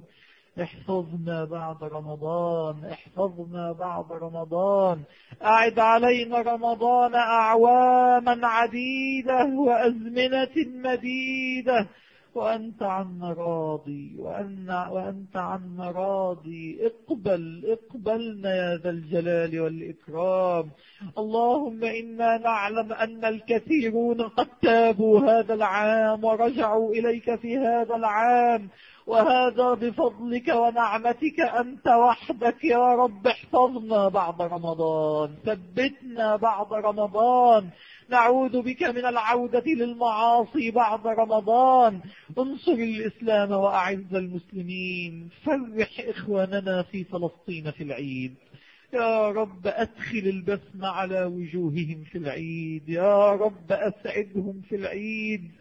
احفظنا بعد رمضان، احفظنا بعد رمضان. أعد علينا رمضان أعواما عديدة وأزمنة مديدة، وأنت عنا راضي، وأن وأنت عنا راضي. اقبل اقبلنا يا ذا الجلال والإكرام. اللهم إنا نعلم أن الكثيرون قد تابوا هذا العام ورجعوا إليك في هذا العام، وهذا بفضلك ونعمتك أنت وحدك يا رب. احفظنا بعد رمضان، ثبتنا بعد رمضان. نعوذ بك من العودة للمعاصي بعد رمضان. انصر الإسلام وأعز المسلمين. فرح إخواننا في فلسطين في العيد يا رب. أدخل البسم على وجوههم في العيد يا رب. أسعدهم في العيد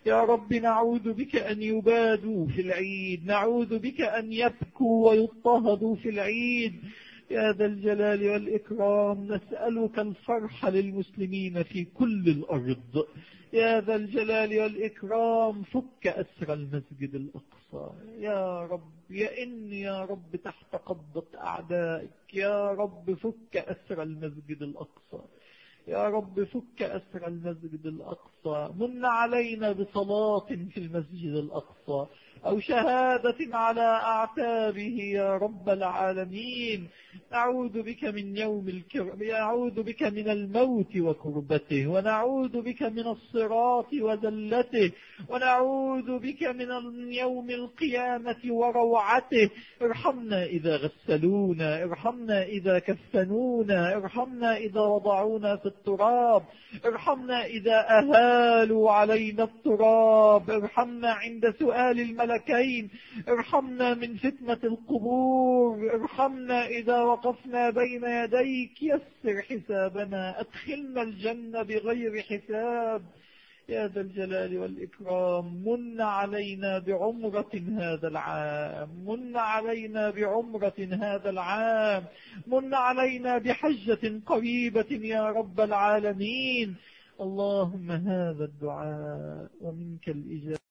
يا رب نعوذ بك أن يبادوا في العيد، نعوذ بك أن يبكوا ويضطهدوا في العيد. يا ذا الجلال والإكرام نسألك الفرح للمسلمين في كل الأرض. يا ذا الجلال والإكرام فك أسر المسجد الأقصى يا رب، يئن يا رب تحت قبضة أعدائك. يا رب فك أسر المسجد الأقصى، يا رب فك أسر المسجد الأقصى. من علينا بصلاة في المسجد الأقصى أو شهادة على أعتابه يا رب العالمين. نعوذ بك من يوم الكرب، نعوذ بك من الموت وكربته، ونعوذ بك من الصراط وذلته، ونعوذ بك من يوم القيامة وروعته. ارحمنا إذا غسلونا، ارحمنا إذا كفنونا، ارحمنا إذا وضعونا في التراب، ارحمنا إذا أهالوا علينا التراب، ارحمنا عند سؤال الملكين، ارحمنا من فتنة القبور، ارحمنا إذا وقفنا بين يديك. يسر حسابنا، أدخلنا الجنة بغير حساب. يا ذا الجلال والإكرام من علينا بعمرة هذا العام، من علينا بعمرة هذا العام، من علينا بحجة قريبة يا رب العالمين. اللهم هذا الدعاء ومنك الإجابة.